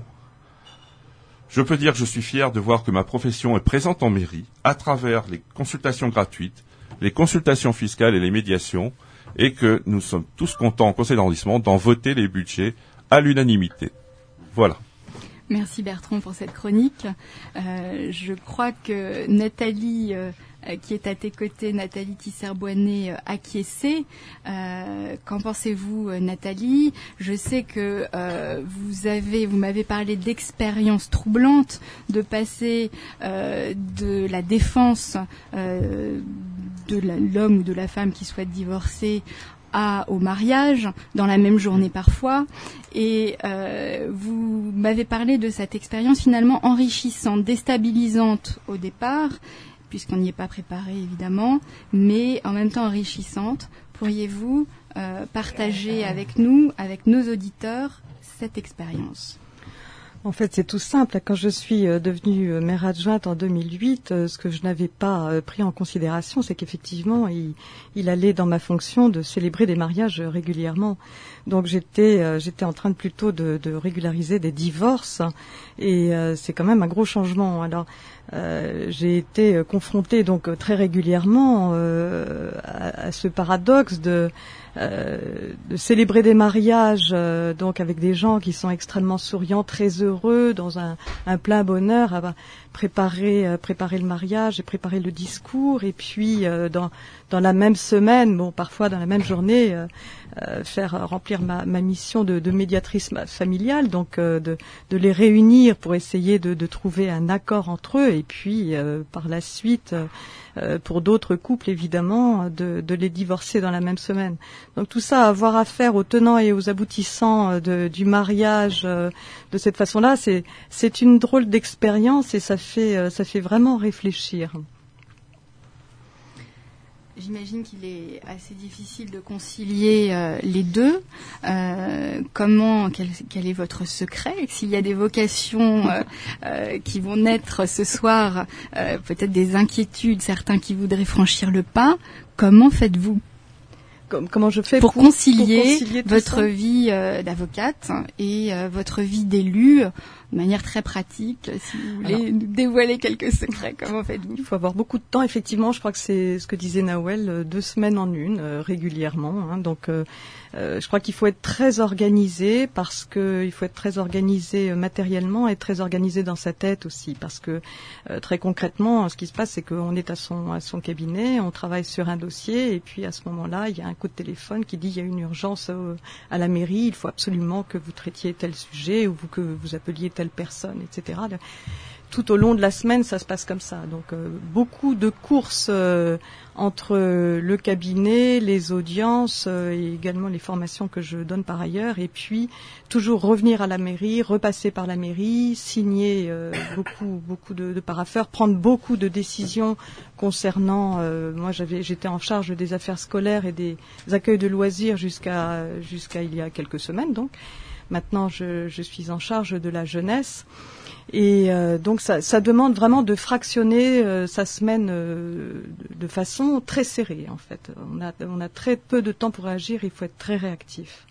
je peux dire que je suis fier de voir que ma profession est présente en mairie à travers les consultations gratuites, les consultations fiscales et les médiations, et que nous sommes tous contents au conseil d'arrondissement d'en voter les budgets à l'unanimité. Voilà. Merci Bertrand pour cette chronique. Je crois que Nathalie, qui est à tes côtés, Nathalie Tisser-Boinet, acquiescée. Qu'en pensez-vous, Nathalie ? Je sais que vous m'avez parlé d'expériences troublantes, de passer de la défense de l'homme ou de la femme qui souhaite divorcer au mariage, dans la même journée parfois, et vous m'avez parlé de cette expérience finalement enrichissante, déstabilisante au départ, puisqu'on n'y est pas préparé évidemment, mais en même temps enrichissante. Pourriez-vous partager avec nous, avec nos auditeurs, cette expérience ? En fait, c'est tout simple. Quand je suis devenue maire adjointe en 2008, ce que je n'avais pas pris en considération, c'est qu'effectivement, il allait dans ma fonction de célébrer des mariages régulièrement. Donc j'étais en train plutôt de régulariser des divorces, et c'est quand même un gros changement. Alors j'ai été confrontée donc très régulièrement à ce paradoxe de célébrer des mariages donc avec des gens qui sont extrêmement souriants, très heureux, dans un plein bonheur, à préparer le mariage et préparer le discours, et puis dans la même semaine, parfois dans la même journée, faire remplir ma mission de médiatrice familiale, donc de les réunir pour essayer de trouver un accord entre eux, et puis par la suite pour d'autres couples évidemment de les divorcer dans la même semaine. Donc tout ça, avoir affaire aux tenants et aux aboutissants du mariage de cette façon-là, c'est une drôle d'expérience, et ça fait vraiment réfléchir. J'imagine qu'il est assez difficile de concilier les deux. Quel est votre secret ? S'il y a des vocations qui vont naître ce soir, peut-être des inquiétudes, certains qui voudraient franchir le pas, comment faites-vous ? Comment je fais pour concilier votre ça vie d'avocate et votre vie d'élu de manière très pratique? Si vous voulez nous dévoiler quelques secrets, comment faites-vous? Il faut avoir beaucoup de temps, effectivement. Je crois que c'est ce que disait Nawel, 2 semaines en une, régulièrement. Donc, je crois qu'il faut être très organisé, parce que il faut être très organisé matériellement et très organisé dans sa tête aussi, parce que très concrètement, ce qui se passe, c'est qu'on est à son cabinet, on travaille sur un dossier, et puis à ce moment-là, il y a un coup de téléphone qui dit il y a une urgence à la mairie, il faut absolument que vous traitiez tel sujet ou que vous appeliez telle personne, etc. Tout au long de la semaine, ça se passe comme ça. Donc beaucoup de courses entre le cabinet, les audiences et également les formations que je donne par ailleurs, et puis toujours revenir à la mairie, repasser par la mairie, signer beaucoup de parapheurs, prendre beaucoup de décisions concernant. Moi, j'étais en charge des affaires scolaires et des accueils de loisirs jusqu'à il y a quelques semaines. Donc maintenant, je suis en charge de la jeunesse. Et donc ça demande vraiment de fractionner sa semaine de façon très serrée, en fait. On a très peu de temps pour agir, il faut être très réactif.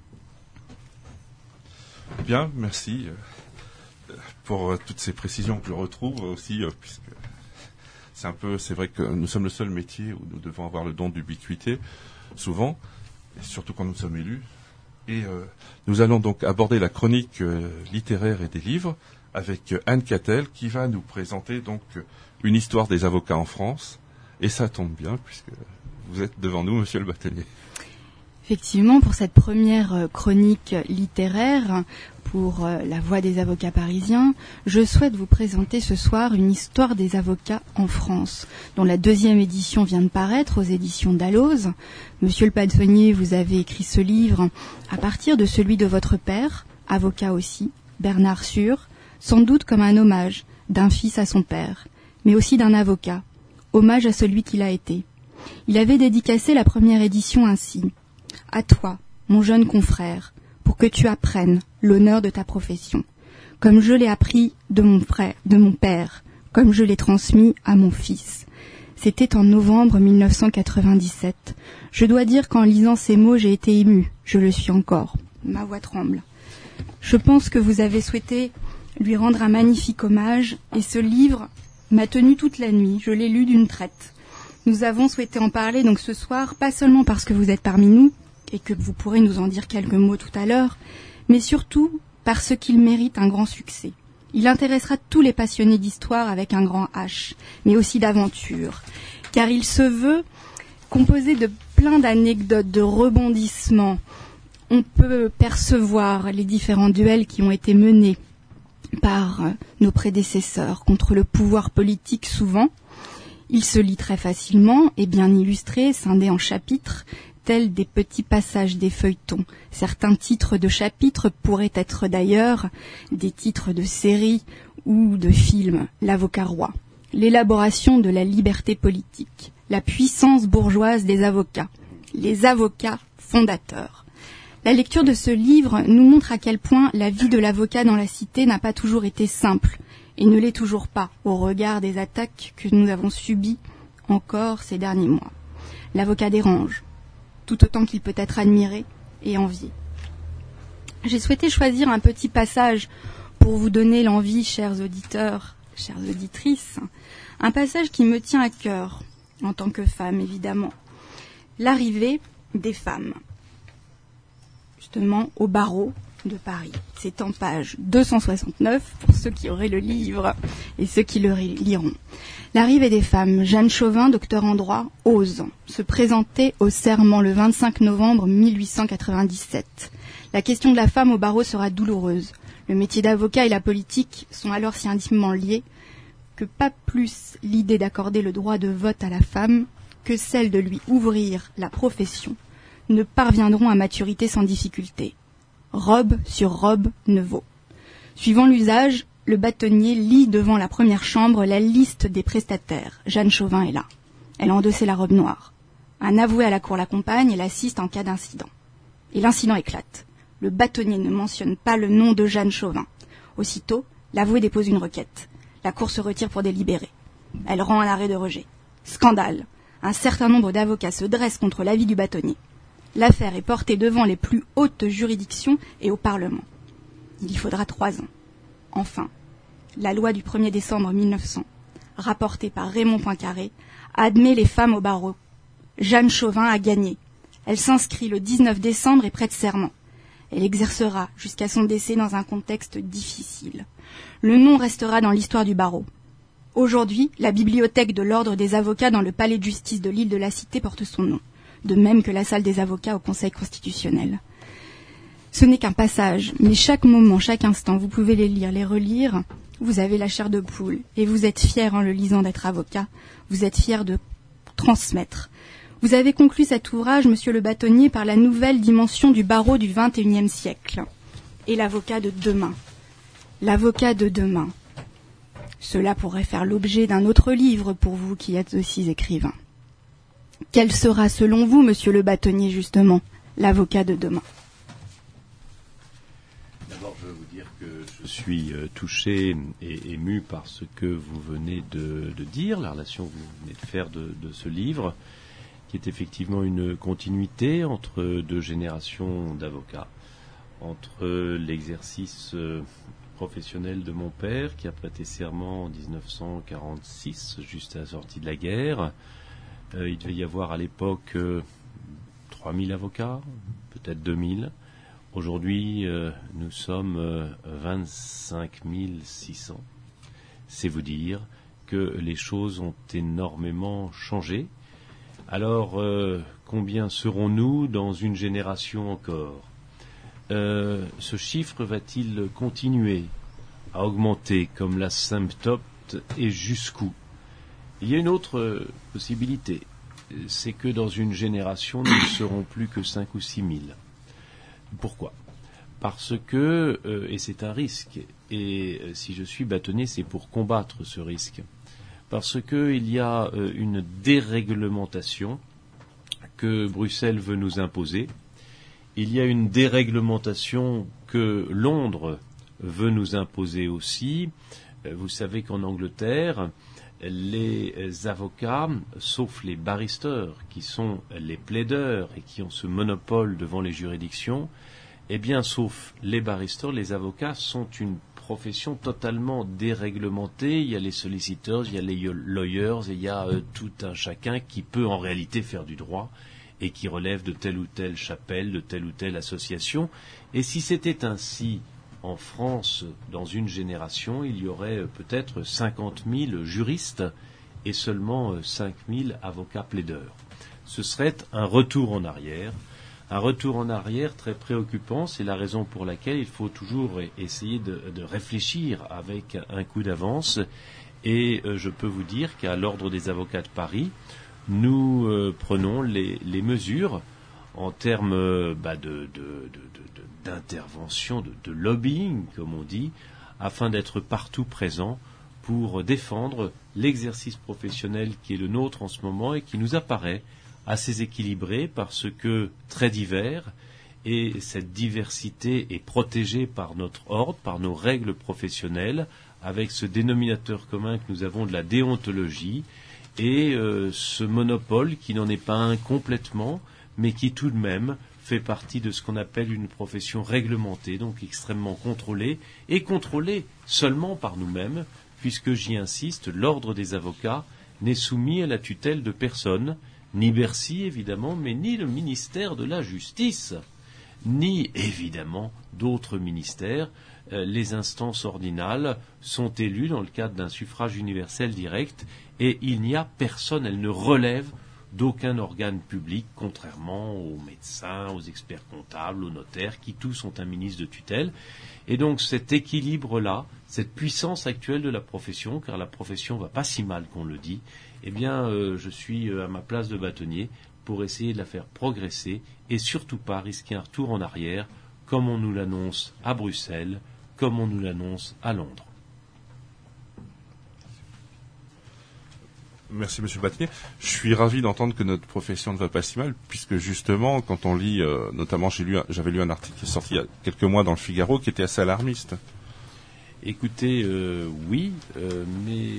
Bien, merci pour toutes ces précisions que je retrouve aussi, puisque c'est vrai que nous sommes le seul métier où nous devons avoir le don d'ubiquité, souvent, et surtout quand nous sommes élus. Et nous allons donc aborder la chronique littéraire et des livres avec Anne Cattel qui va nous présenter donc une histoire des avocats en France. Et ça tombe bien puisque vous êtes devant nous, monsieur le bâtonnier. Effectivement, pour cette première chronique littéraire, pour la Voix des avocats parisiens, je souhaite vous présenter ce soir une histoire des avocats en France, dont la 2e édition vient de paraître aux éditions Dalloz. Monsieur le bâtonnier, vous avez écrit ce livre à partir de celui de votre père, avocat aussi, Bernard Sûr, sans doute comme un hommage d'un fils à son père, mais aussi d'un avocat, hommage à celui qu'il a été. Il avait dédicacé la première édition ainsi. À toi, mon jeune confrère, pour que tu apprennes l'honneur de ta profession, comme je l'ai appris de mon père, comme je l'ai transmis à mon fils. C'était en novembre 1997. Je dois dire qu'en lisant ces mots, j'ai été émue. Je le suis encore. Ma voix tremble. Je pense que vous avez souhaité lui rendre un magnifique hommage, et ce livre m'a tenu toute la nuit. Je l'ai lu d'une traite. Nous avons souhaité en parler donc ce soir, pas seulement parce que vous êtes parmi nous, et que vous pourrez nous en dire quelques mots tout à l'heure, mais surtout parce qu'il mérite un grand succès. Il intéressera tous les passionnés d'histoire avec un grand H, mais aussi d'aventure, car il se veut composé de plein d'anecdotes, de rebondissements. On peut percevoir les différents duels qui ont été menés par nos prédécesseurs contre le pouvoir politique souvent. Il se lit très facilement et bien illustré, scindé en chapitres, tels des petits passages des feuilletons. Certains titres de chapitres pourraient être d'ailleurs des titres de séries ou de films. L'avocat roi, l'élaboration de la liberté politique, la puissance bourgeoise des avocats, les avocats fondateurs. La lecture de ce livre nous montre à quel point la vie de l'avocat dans la cité n'a pas toujours été simple, et ne l'est toujours pas au regard des attaques que nous avons subies encore ces derniers mois. L'avocat dérange, tout autant qu'il peut être admiré et envié. J'ai souhaité choisir un petit passage pour vous donner l'envie, chers auditeurs, chères auditrices, un passage qui me tient à cœur, en tant que femme évidemment. L'arrivée des femmes, justement au barreau de Paris. C'est en page 269 pour ceux qui auraient le livre et ceux qui le liront. L'arrivée des femmes. Jeanne Chauvin, docteur en droit, ose se présenter au serment le 25 novembre 1897. La question de la femme au barreau sera douloureuse. Le métier d'avocat et la politique sont alors si intimement liés que pas plus l'idée d'accorder le droit de vote à la femme que celle de lui ouvrir la profession ne parviendront à maturité sans difficulté. Robe sur robe ne vaut. Suivant l'usage, le bâtonnier lit devant la première chambre la liste des prestataires. Jeanne Chauvin est là. Elle a endossé la robe noire. Un avoué à la cour l'accompagne et l'assiste en cas d'incident. Et l'incident éclate. Le bâtonnier ne mentionne pas le nom de Jeanne Chauvin. Aussitôt, l'avoué dépose une requête. La cour se retire pour délibérer. Elle rend un arrêt de rejet. Scandale. Un certain nombre d'avocats se dressent contre l'avis du bâtonnier. L'affaire est portée devant les plus hautes juridictions et au Parlement. Il y faudra 3 ans. Enfin, la loi du 1er décembre 1900, rapportée par Raymond Poincaré, admet les femmes au barreau. Jeanne Chauvin a gagné. Elle s'inscrit le 19 décembre et prête serment. Elle exercera jusqu'à son décès dans un contexte difficile. Le nom restera dans l'histoire du barreau. Aujourd'hui, la bibliothèque de l'Ordre des avocats dans le palais de justice de l'île de la Cité porte son nom, de même que la salle des avocats au Conseil constitutionnel. Ce n'est qu'un passage, mais chaque moment, chaque instant, vous pouvez les lire, les relire. Vous avez la chair de poule et vous êtes fiers en le lisant d'être avocat. Vous êtes fiers de transmettre. Vous avez conclu cet ouvrage, monsieur le bâtonnier, par la nouvelle dimension du barreau du XXIe siècle et l'avocat de demain. L'avocat de demain. Cela pourrait faire l'objet d'un autre livre pour vous qui êtes aussi écrivain. Quel sera, selon vous, monsieur le bâtonnier, justement, l'avocat de demain ? D'abord, je veux vous dire que je suis touché et ému par ce que vous venez de dire, la relation que vous venez de faire de ce livre, qui est effectivement une continuité entre 2 générations d'avocats, entre l'exercice professionnel de mon père, qui a prêté serment en 1946, juste à la sortie de la guerre. Il devait y avoir à l'époque 3000 avocats, peut-être 2000. Aujourd'hui, nous sommes 25 600. C'est vous dire que les choses ont énormément changé. Alors, combien serons-nous dans une génération encore ? Ce chiffre va-t-il continuer à augmenter comme l'asymptote et jusqu'où ? Il y a une autre possibilité, c'est que dans une génération, nous ne serons plus que 5 ou 6 000. Pourquoi ? Parce que, et c'est un risque, et si je suis bâtonnier, c'est pour combattre ce risque. Parce qu'il y a une déréglementation que Bruxelles veut nous imposer. Il y a une déréglementation que Londres veut nous imposer aussi. Vous savez qu'en Angleterre, les avocats, sauf les barristers, qui sont les plaideurs et qui ont ce monopole devant les juridictions, eh bien, sauf les barristers, les avocats sont une profession totalement déréglementée. Il y a les solicitors, il y a les lawyers, et il y a tout un chacun qui peut en réalité faire du droit et qui relève de telle ou telle chapelle, de telle ou telle association. Et si c'était ainsi en France, dans une génération, il y aurait peut-être 50 000 juristes et seulement 5 000 avocats plaideurs. Ce serait un retour en arrière très préoccupant. C'est la raison pour laquelle il faut toujours essayer de réfléchir avec un coup d'avance. Et je peux vous dire qu'à l'Ordre des avocats de Paris, nous prenons les mesures en termes d'intervention, de lobbying, comme on dit, afin d'être partout présent pour défendre l'exercice professionnel qui est le nôtre en ce moment et qui nous apparaît assez équilibré parce que très divers, et cette diversité est protégée par notre ordre, par nos règles professionnelles, avec ce dénominateur commun que nous avons de la déontologie, et ce monopole qui n'en est pas un complètement, mais qui tout de même fait partie de ce qu'on appelle une profession réglementée, donc extrêmement contrôlée, et contrôlée seulement par nous-mêmes, puisque j'y insiste, l'ordre des avocats n'est soumis à la tutelle de personne, ni Bercy évidemment, mais ni le ministère de la Justice, ni évidemment d'autres ministères. Les instances ordinales sont élues dans le cadre d'un suffrage universel direct, et il n'y a personne, elles ne relèvent d'aucun organe public, contrairement aux médecins, aux experts comptables, aux notaires, qui tous ont un ministre de tutelle. Et donc cet équilibre-là, cette puissance actuelle de la profession, car la profession va pas si mal qu'on le dit, eh bien je suis à ma place de bâtonnier pour essayer de la faire progresser et surtout pas risquer un retour en arrière, comme on nous l'annonce à Bruxelles, comme on nous l'annonce à Londres. Merci Monsieur Bâtonnier. Je suis ravi d'entendre que notre profession ne va pas si mal, puisque justement, quand on lit, notamment j'avais lu un article qui est sorti il y a quelques mois dans le Figaro qui était assez alarmiste. Écoutez, oui, mais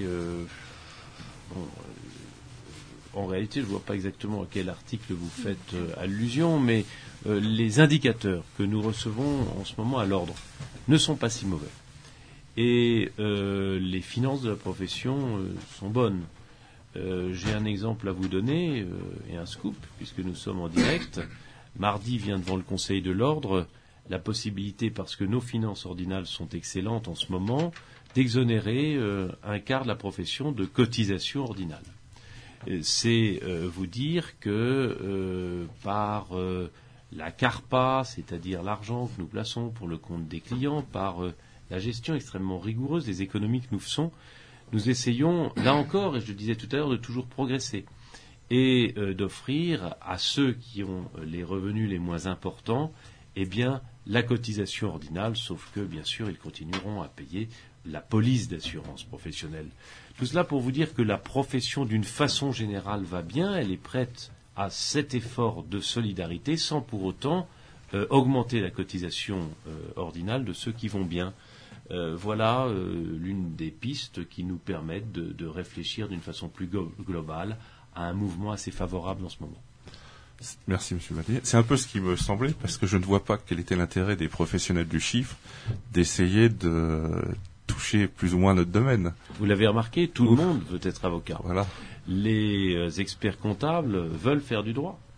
en réalité, je ne vois pas exactement à quel article vous faites allusion, mais les indicateurs que nous recevons en ce moment à l'ordre ne sont pas si mauvais. Et les finances de la profession sont bonnes. J'ai un exemple à vous donner et un scoop, puisque nous sommes en direct. Mardi vient devant le Conseil de l'Ordre la possibilité, parce que nos finances ordinales sont excellentes en ce moment, d'exonérer un quart de la profession de cotisation ordinale. C'est vous dire que par la CARPA, c'est-à-dire l'argent que nous plaçons pour le compte des clients, par la gestion extrêmement rigoureuse des économies que nous faisons, nous essayons, là encore, et je le disais tout à l'heure, de toujours progresser et d'offrir à ceux qui ont les revenus les moins importants, eh bien, la cotisation ordinale, sauf que, bien sûr, ils continueront à payer la police d'assurance professionnelle. Tout cela pour vous dire que la profession, d'une façon générale, va bien, elle est prête à cet effort de solidarité, sans pour autant augmenter la cotisation ordinale de ceux qui vont bien. Voilà l'une des pistes qui nous permettent de réfléchir d'une façon plus globale à un mouvement assez favorable en ce moment. Merci Monsieur Bâtonnier. C'est un peu ce qui me semblait, parce que je ne vois pas quel était l'intérêt des professionnels du chiffre d'essayer de toucher plus ou moins notre domaine. Vous l'avez remarqué, tout le monde veut être avocat. Voilà. Les experts comptables veulent faire du droit.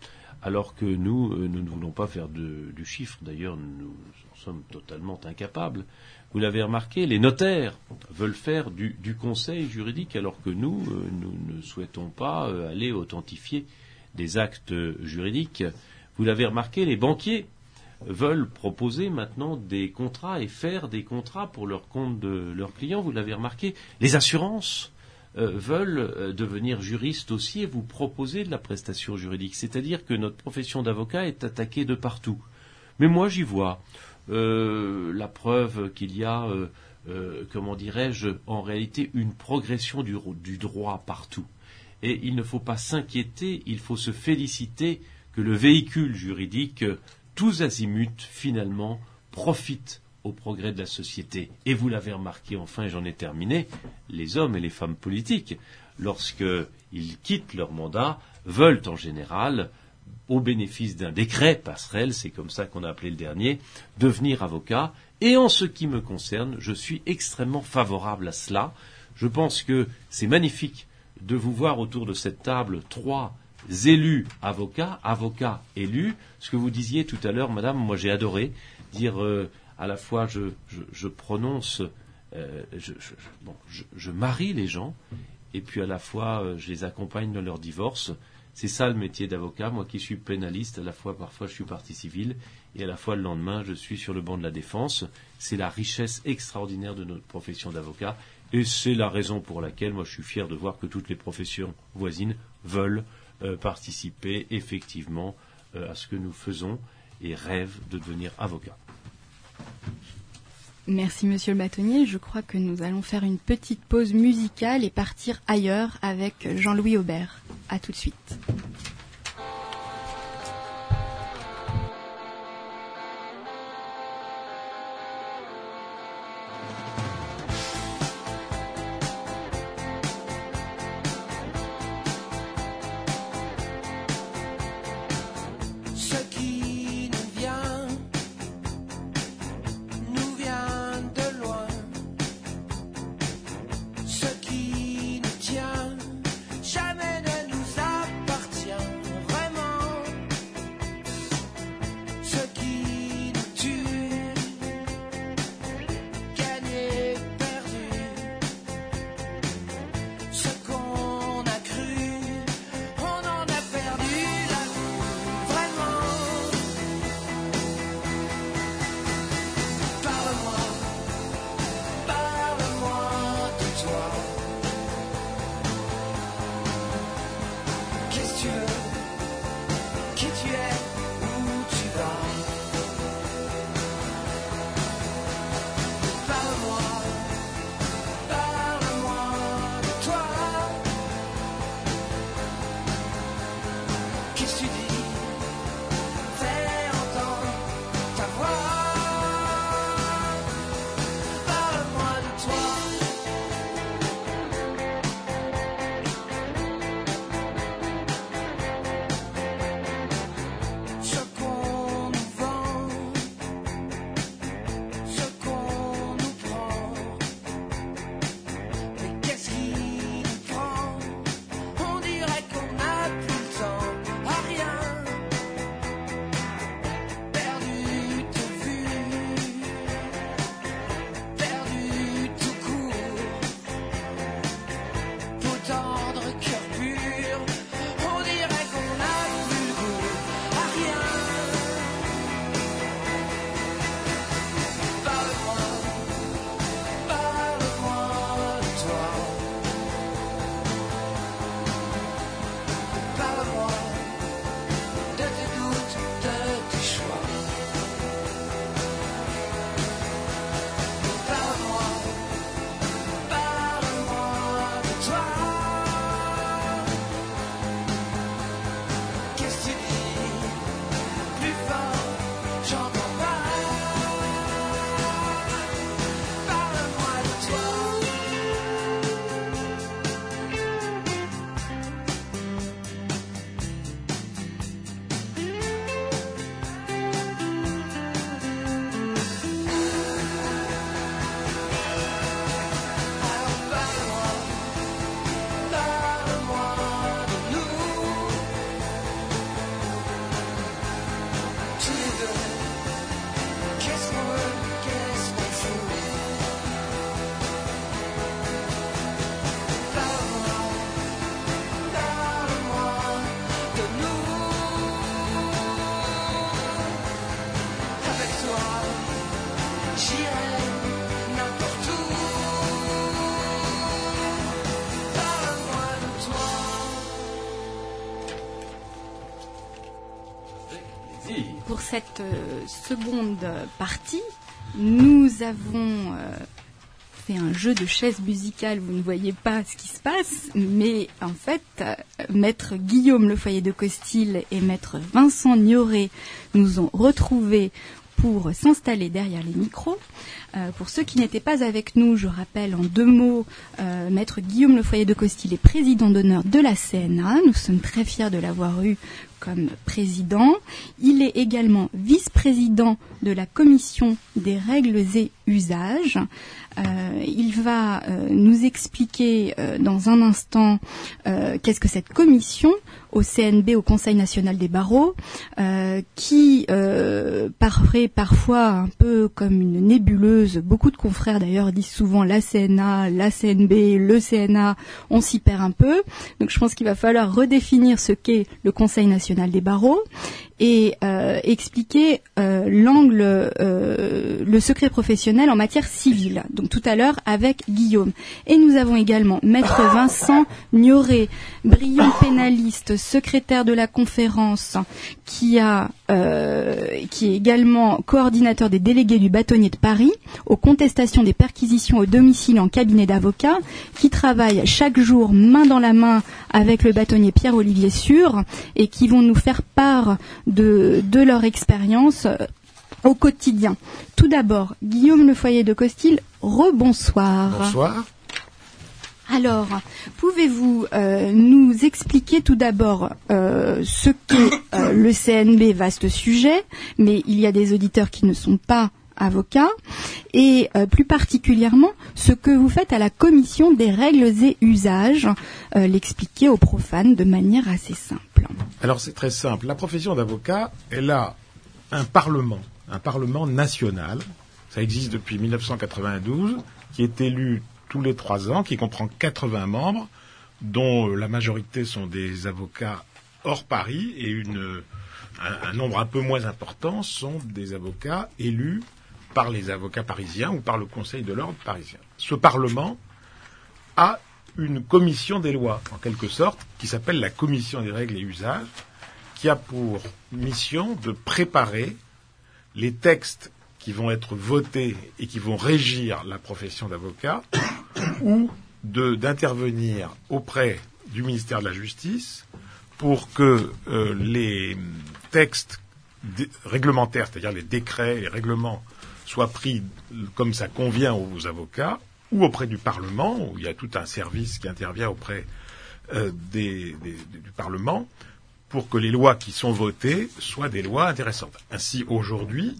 alors que nous ne voulons pas faire du chiffre. D'ailleurs, nous en sommes totalement incapables. Vous l'avez remarqué, les notaires veulent faire du conseil juridique, alors que nous ne souhaitons pas aller authentifier des actes juridiques. Vous l'avez remarqué, les banquiers veulent proposer maintenant des contrats et faire des contrats pour leur compte de leurs clients. Vous l'avez remarqué, les assurances veulent devenir juristes aussi et vous proposer de la prestation juridique. C'est-à-dire que notre profession d'avocat est attaquée de partout. Mais moi, j'y vois la preuve qu'il y a, en réalité, une progression du droit partout. Et il ne faut pas s'inquiéter, il faut se féliciter que le véhicule juridique, tous azimuts, finalement, profite au progrès de la société. Et vous l'avez remarqué, enfin, et j'en ai terminé, les hommes et les femmes politiques, lorsqu'ils quittent leur mandat, veulent en général, au bénéfice d'un décret passerelle, c'est comme ça qu'on a appelé le dernier, devenir avocat. Et en ce qui me concerne, je suis extrêmement favorable à cela. Je pense que c'est magnifique de vous voir autour de cette table 3 élus avocats élus. Ce que vous disiez tout à l'heure, madame, moi j'ai adoré dire à la fois je prononce, je marie les gens, et puis à la fois je les accompagne dans leur divorce. C'est ça le métier d'avocat. Moi qui suis pénaliste, à la fois parfois je suis partie civile, et à la fois le lendemain je suis sur le banc de la défense. C'est la richesse extraordinaire de notre profession d'avocat, et c'est la raison pour laquelle moi je suis fier de voir que toutes les professions voisines veulent participer effectivement à ce que nous faisons et rêvent de devenir avocat. Merci Monsieur le bâtonnier. Je crois que nous allons faire une petite pause musicale et partir ailleurs avec Jean-Louis Aubert. À tout de suite. Jamais ne nous appartient. j'irai n'importe où. Parle-moi de toi. Pour cette seconde partie, nous avons fait un jeu de chaises musicales. Vous ne voyez pas ce qui se passe, mais en fait, maître Guillaume Le Foyer de Costil et maître Vincent Gnorret nous ont retrouvés pour s'installer derrière les micros. Pour ceux qui n'étaient pas avec nous, je rappelle en 2 mots, maître Guillaume Le Foyer de Costil est président d'honneur de la CNA. Nous sommes très fiers de l'avoir eu comme président. Il est également vice-président de la commission des règles et usages. Il va nous expliquer dans un instant qu'est-ce que cette commission au CNB, au Conseil national des barreaux, qui paraît parfois un peu comme une nébuleuse. Beaucoup de confrères d'ailleurs disent souvent la CNA, la CNB, le CNA, on s'y perd un peu. Donc je pense qu'il va falloir redéfinir ce qu'est le Conseil national des barreaux et expliquer le secret professionnel en matière civile. Donc tout à l'heure avec Guillaume. Et nous avons également maître Vincent Gnorret, brillant pénaliste, secrétaire de la conférence, qui est également coordinateur des délégués du bâtonnier de Paris aux contestations des perquisitions au domicile en cabinet d'avocat, qui travaille chaque jour main dans la main avec le bâtonnier Pierre-Olivier Sûr et qui vont nous faire part de leur expérience au quotidien. Tout d'abord, Guillaume Le Foyer de Costil, rebonsoir. Bonsoir. Alors, pouvez-vous nous expliquer tout d'abord ce qu'est le CNB, vaste sujet, mais il y a des auditeurs qui ne sont pas avocats, et plus particulièrement ce que vous faites à la commission des règles et usages, l'expliquer aux profanes de manière assez simple. Alors c'est très simple. La profession d'avocat, elle a un parlement national. Ça existe depuis 1992, qui est élu tous les 3 ans, qui comprend 80 membres, dont la majorité sont des avocats hors Paris, et un nombre un peu moins important sont des avocats élus par les avocats parisiens ou par le Conseil de l'ordre parisien. Ce Parlement a une commission des lois, en quelque sorte, qui s'appelle la commission des règles et usages, qui a pour mission de préparer les textes qui vont être votés et qui vont régir la profession d'avocat, ou d'intervenir auprès du ministère de la Justice pour que les textes réglementaires, c'est-à-dire les décrets, les règlements, soient pris comme ça convient aux avocats, ou auprès du Parlement, où il y a tout un service qui intervient auprès du Parlement, pour que les lois qui sont votées soient des lois intéressantes. Ainsi, aujourd'hui,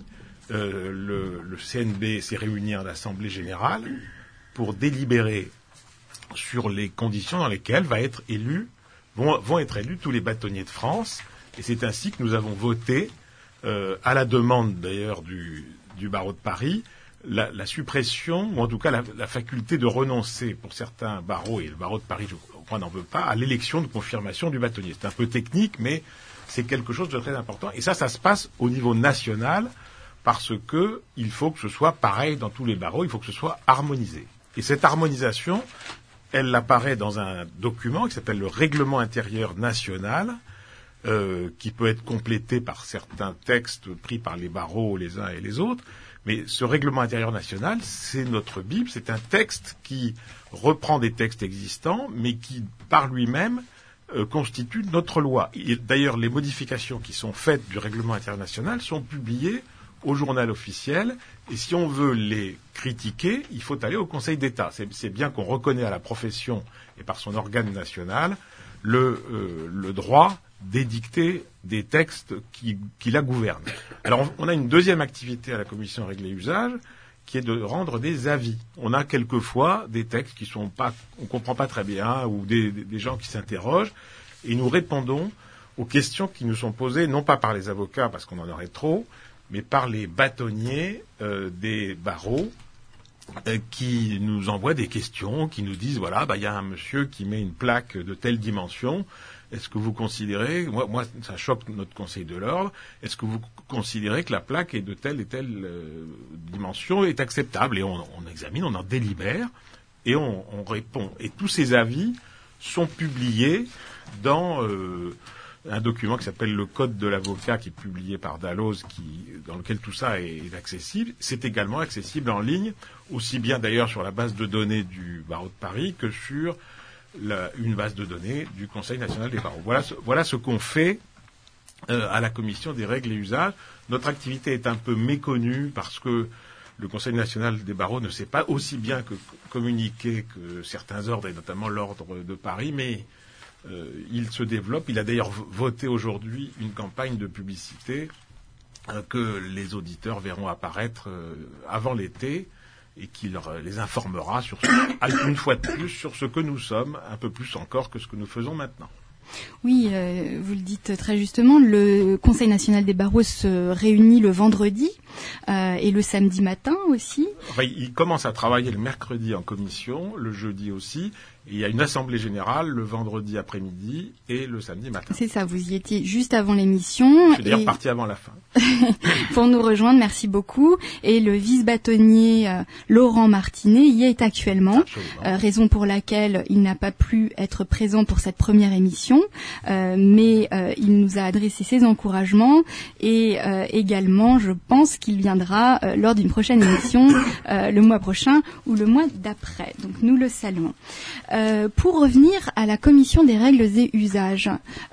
le CNB s'est réuni en Assemblée générale pour délibérer sur les conditions dans lesquelles vont être élus tous les bâtonniers de France. Et c'est ainsi que nous avons voté, à la demande d'ailleurs du barreau de Paris, la suppression, ou en tout cas la faculté de renoncer pour certains barreaux, et le barreau de Paris, je crois, n'en veut pas, à l'élection de confirmation du bâtonnier. C'est un peu technique, mais c'est quelque chose de très important. Et ça se passe au niveau national, parce que il faut que ce soit pareil dans tous les barreaux, il faut que ce soit harmonisé. Et cette harmonisation, elle apparaît dans un document qui s'appelle le Règlement intérieur national, qui peut être complété par certains textes pris par les barreaux les uns et les autres. Mais ce règlement intérieur national, c'est notre Bible, c'est un texte qui reprend des textes existants, mais qui, par lui-même, constitue notre loi. Et d'ailleurs, les modifications qui sont faites du règlement intérieur national sont publiées au journal officiel, et si on veut les critiquer, il faut aller au Conseil d'État. C'est bien qu'on reconnaît à la profession, et par son organe national, le droit d'édicter des textes qui la gouvernent. Alors, on a une deuxième activité à la Commission Règles et Usages, qui est de rendre des avis. On a quelquefois des textes qui sont pas, on comprend pas très bien, ou des gens qui s'interrogent, et nous répondons aux questions qui nous sont posées, non pas par les avocats, parce qu'on en aurait trop, mais par les bâtonniers des barreaux, qui nous envoient des questions, qui nous disent, voilà, il y a un monsieur qui met une plaque de telle dimension, est-ce que vous considérez, moi ça choque notre Conseil de l'ordre, est-ce que vous considérez que la plaque est de telle et telle dimension est acceptable? Et on examine, on en délibère, et on répond. Et tous ces avis sont publiés dans un document qui s'appelle le Code de l'avocat, qui est publié par Dalloz, dans lequel tout ça est accessible. C'est également accessible en ligne, aussi bien d'ailleurs sur la base de données du barreau de Paris que sur une base de données du Conseil national des barreaux. Voilà ce qu'on fait à la commission des règles et usages. Notre activité est un peu méconnue parce que le Conseil national des barreaux ne sait pas aussi bien que communiquer que certains ordres, et notamment l'ordre de Paris, mais il se développe. Il a d'ailleurs voté aujourd'hui une campagne de publicité que les auditeurs verront apparaître avant l'été et qui les informera une fois de plus sur ce que nous sommes, un peu plus encore que ce que nous faisons maintenant. Oui, vous le dites très justement, le Conseil national des barreaux se réunit le vendredi et le samedi matin aussi. Enfin, il commence à travailler le mercredi en commission, le jeudi aussi, et il y a une assemblée générale le vendredi après-midi et le samedi matin. C'est ça, vous y étiez juste avant l'émission. Je suis d'ailleurs parti avant la fin. Pour nous rejoindre, merci beaucoup. Et le vice-bâtonnier Laurent Martinet y est actuellement, raison pour laquelle il n'a pas pu être présent pour cette première émission, mais il nous a adressé ses encouragements et également, je pense qu'il viendra lors d'une prochaine émission le mois prochain ou le mois d'après. Donc nous le saluons. Pour revenir à la commission des règles et usages,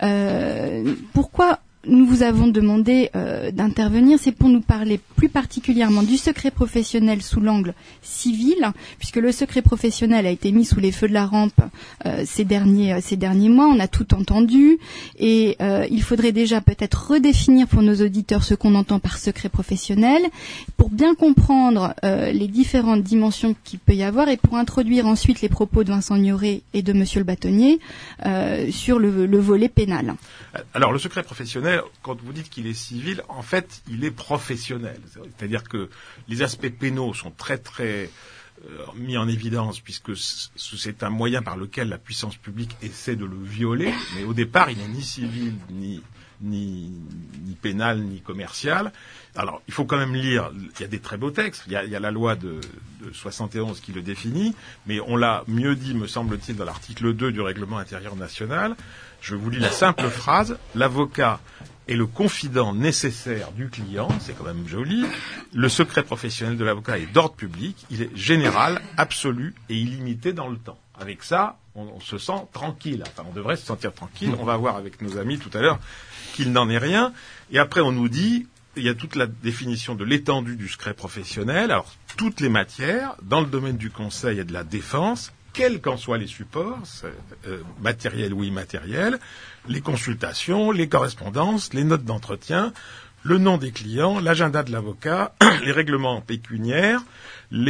pourquoi nous vous avons demandé d'intervenir, c'est pour nous parler plus particulièrement du secret professionnel sous l'angle civil, puisque le secret professionnel a été mis sous les feux de la rampe ces derniers mois, on a tout entendu, et il faudrait déjà peut-être redéfinir pour nos auditeurs ce qu'on entend par secret professionnel, pour bien comprendre les différentes dimensions qu'il peut y avoir, et pour introduire ensuite les propos de Vincent Gnorret et de Monsieur le bâtonnier sur le volet pénal. Alors, le secret professionnel, quand vous dites qu'il est civil, en fait, il est professionnel. C'est-à-dire que les aspects pénaux sont très, très mis en évidence, puisque c'est un moyen par lequel la puissance publique essaie de le violer. Mais au départ, il n'est ni civil, ni pénal, ni commercial. Alors, il faut quand même lire, il y a des très beaux textes, il y a la loi de 71 qui le définit, mais on l'a mieux dit, me semble-t-il, dans l'article 2 du règlement intérieur national. Je vous lis la simple phrase: l'avocat est le confident nécessaire du client, c'est quand même joli. Le secret professionnel de l'avocat est d'ordre public, il est général, absolu et illimité dans le temps. Avec ça, on se sent tranquille, enfin on devrait se sentir tranquille, on va voir avec nos amis tout à l'heure qu'il n'en est rien. Et après on nous dit, il y a toute la définition de l'étendue du secret professionnel, alors toutes les matières, dans le domaine du conseil et de la défense, quels qu'en soient les supports, matériels ou immatériels, les consultations, les correspondances, les notes d'entretien, le nom des clients, l'agenda de l'avocat, les règlements pécuniaires, dans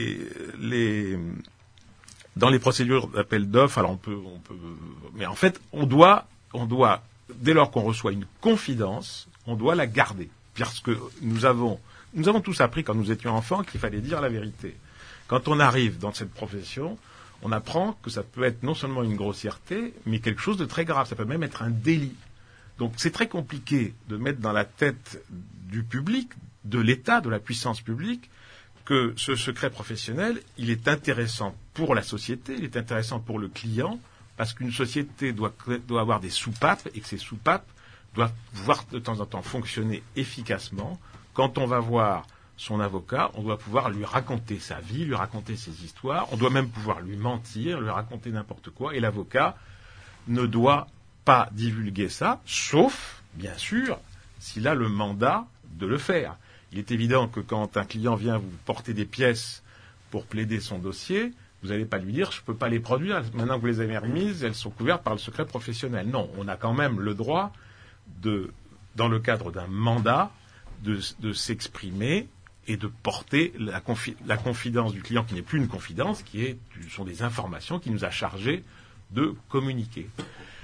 les procédures d'appel d'offres, alors on peut, mais en fait, on doit, dès lors qu'on reçoit une confidence, on doit la garder, parce que nous avons tous appris quand nous étions enfants qu'il fallait dire la vérité. Quand on arrive dans cette profession, on apprend que ça peut être non seulement une grossièreté, mais quelque chose de très grave. Ça peut même être un délit. Donc c'est très compliqué de mettre dans la tête du public, de l'État, de la puissance publique, que ce secret professionnel, il est intéressant pour la société, il est intéressant pour le client, parce qu'une société doit avoir des soupapes, et que ces soupapes doivent pouvoir de temps en temps fonctionner efficacement. Quand on va voir son avocat, on doit pouvoir lui raconter sa vie, lui raconter ses histoires, on doit même pouvoir lui mentir, lui raconter n'importe quoi, et l'avocat ne doit pas divulguer ça, sauf, bien sûr, s'il a le mandat de le faire. Il est évident que quand un client vient vous porter des pièces pour plaider son dossier, vous n'allez pas lui dire « je ne peux pas les produire, maintenant que vous les avez remises, elles sont couvertes par le secret professionnel ». Non, on a quand même le droit, dans le cadre d'un mandat, de s'exprimer et de porter la confidence du client, qui n'est plus une confidence, sont des informations qu'il nous a chargé de communiquer.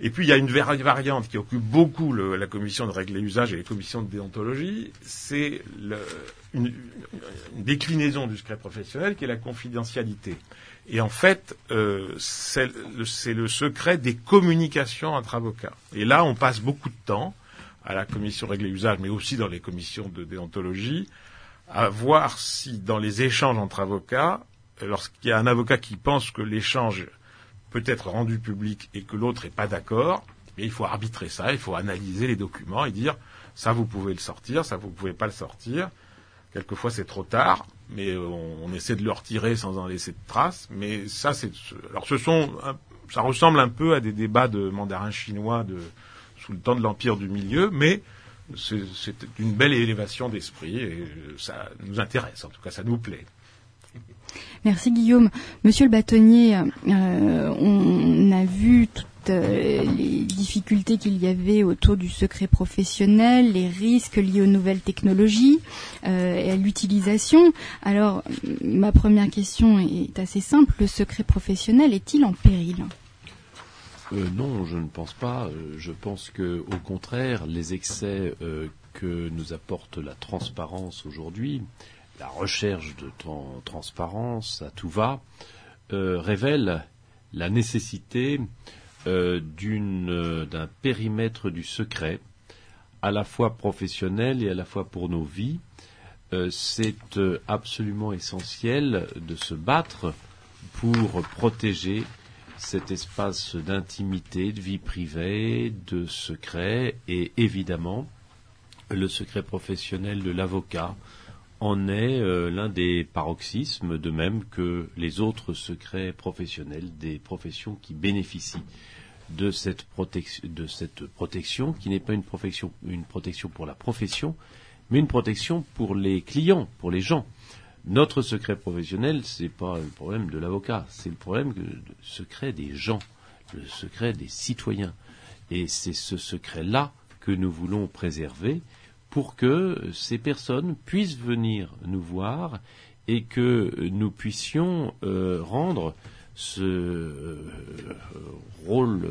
Et puis il y a une variante qui occupe beaucoup la commission de règles et usages et les commissions de déontologie, c'est une déclinaison du secret professionnel qui est la confidentialité. Et en fait, c'est le secret des communications entre avocats. Et là, on passe beaucoup de temps à la commission règles et usages, mais aussi dans les commissions de déontologie, à voir si dans les échanges entre avocats, lorsqu'il y a un avocat qui pense que l'échange peut être rendu public et que l'autre n'est pas d'accord, il faut arbitrer ça, il faut analyser les documents et dire ça vous pouvez le sortir, ça vous pouvez pas le sortir. Quelquefois c'est trop tard, mais on essaie de le retirer sans en laisser de traces. Mais ça alors ça ressemble un peu à des débats de mandarin chinois sous le temps de l'Empire du Milieu, mais c'est une belle élévation d'esprit et ça nous intéresse, en tout cas ça nous plaît. Merci Guillaume. Monsieur le bâtonnier, on a vu toutes les difficultés qu'il y avait autour du secret professionnel, les risques liés aux nouvelles technologies et à l'utilisation. Alors, ma première question est assez simple. Le secret professionnel est-il en péril ? Non, je ne pense pas. Je pense que, au contraire, les excès que nous apporte la transparence aujourd'hui, la recherche de transparence à tout va, révèle la nécessité d'un périmètre du secret, à la fois professionnel et à la fois pour nos vies. C'est absolument essentiel de se battre pour protéger cet espace d'intimité, de vie privée, de secret, et évidemment, le secret professionnel de l'avocat en est l'un des paroxysmes, de même que les autres secrets professionnels des professions qui bénéficient de cette protection, qui n'est pas une protection pour la profession, mais une protection pour les clients, pour les gens. Notre secret professionnel, c'est pas le problème de l'avocat, c'est le problème du secret des gens, le secret des citoyens. Et c'est ce secret-là que nous voulons préserver pour que ces personnes puissent venir nous voir et que nous puissions rendre ce rôle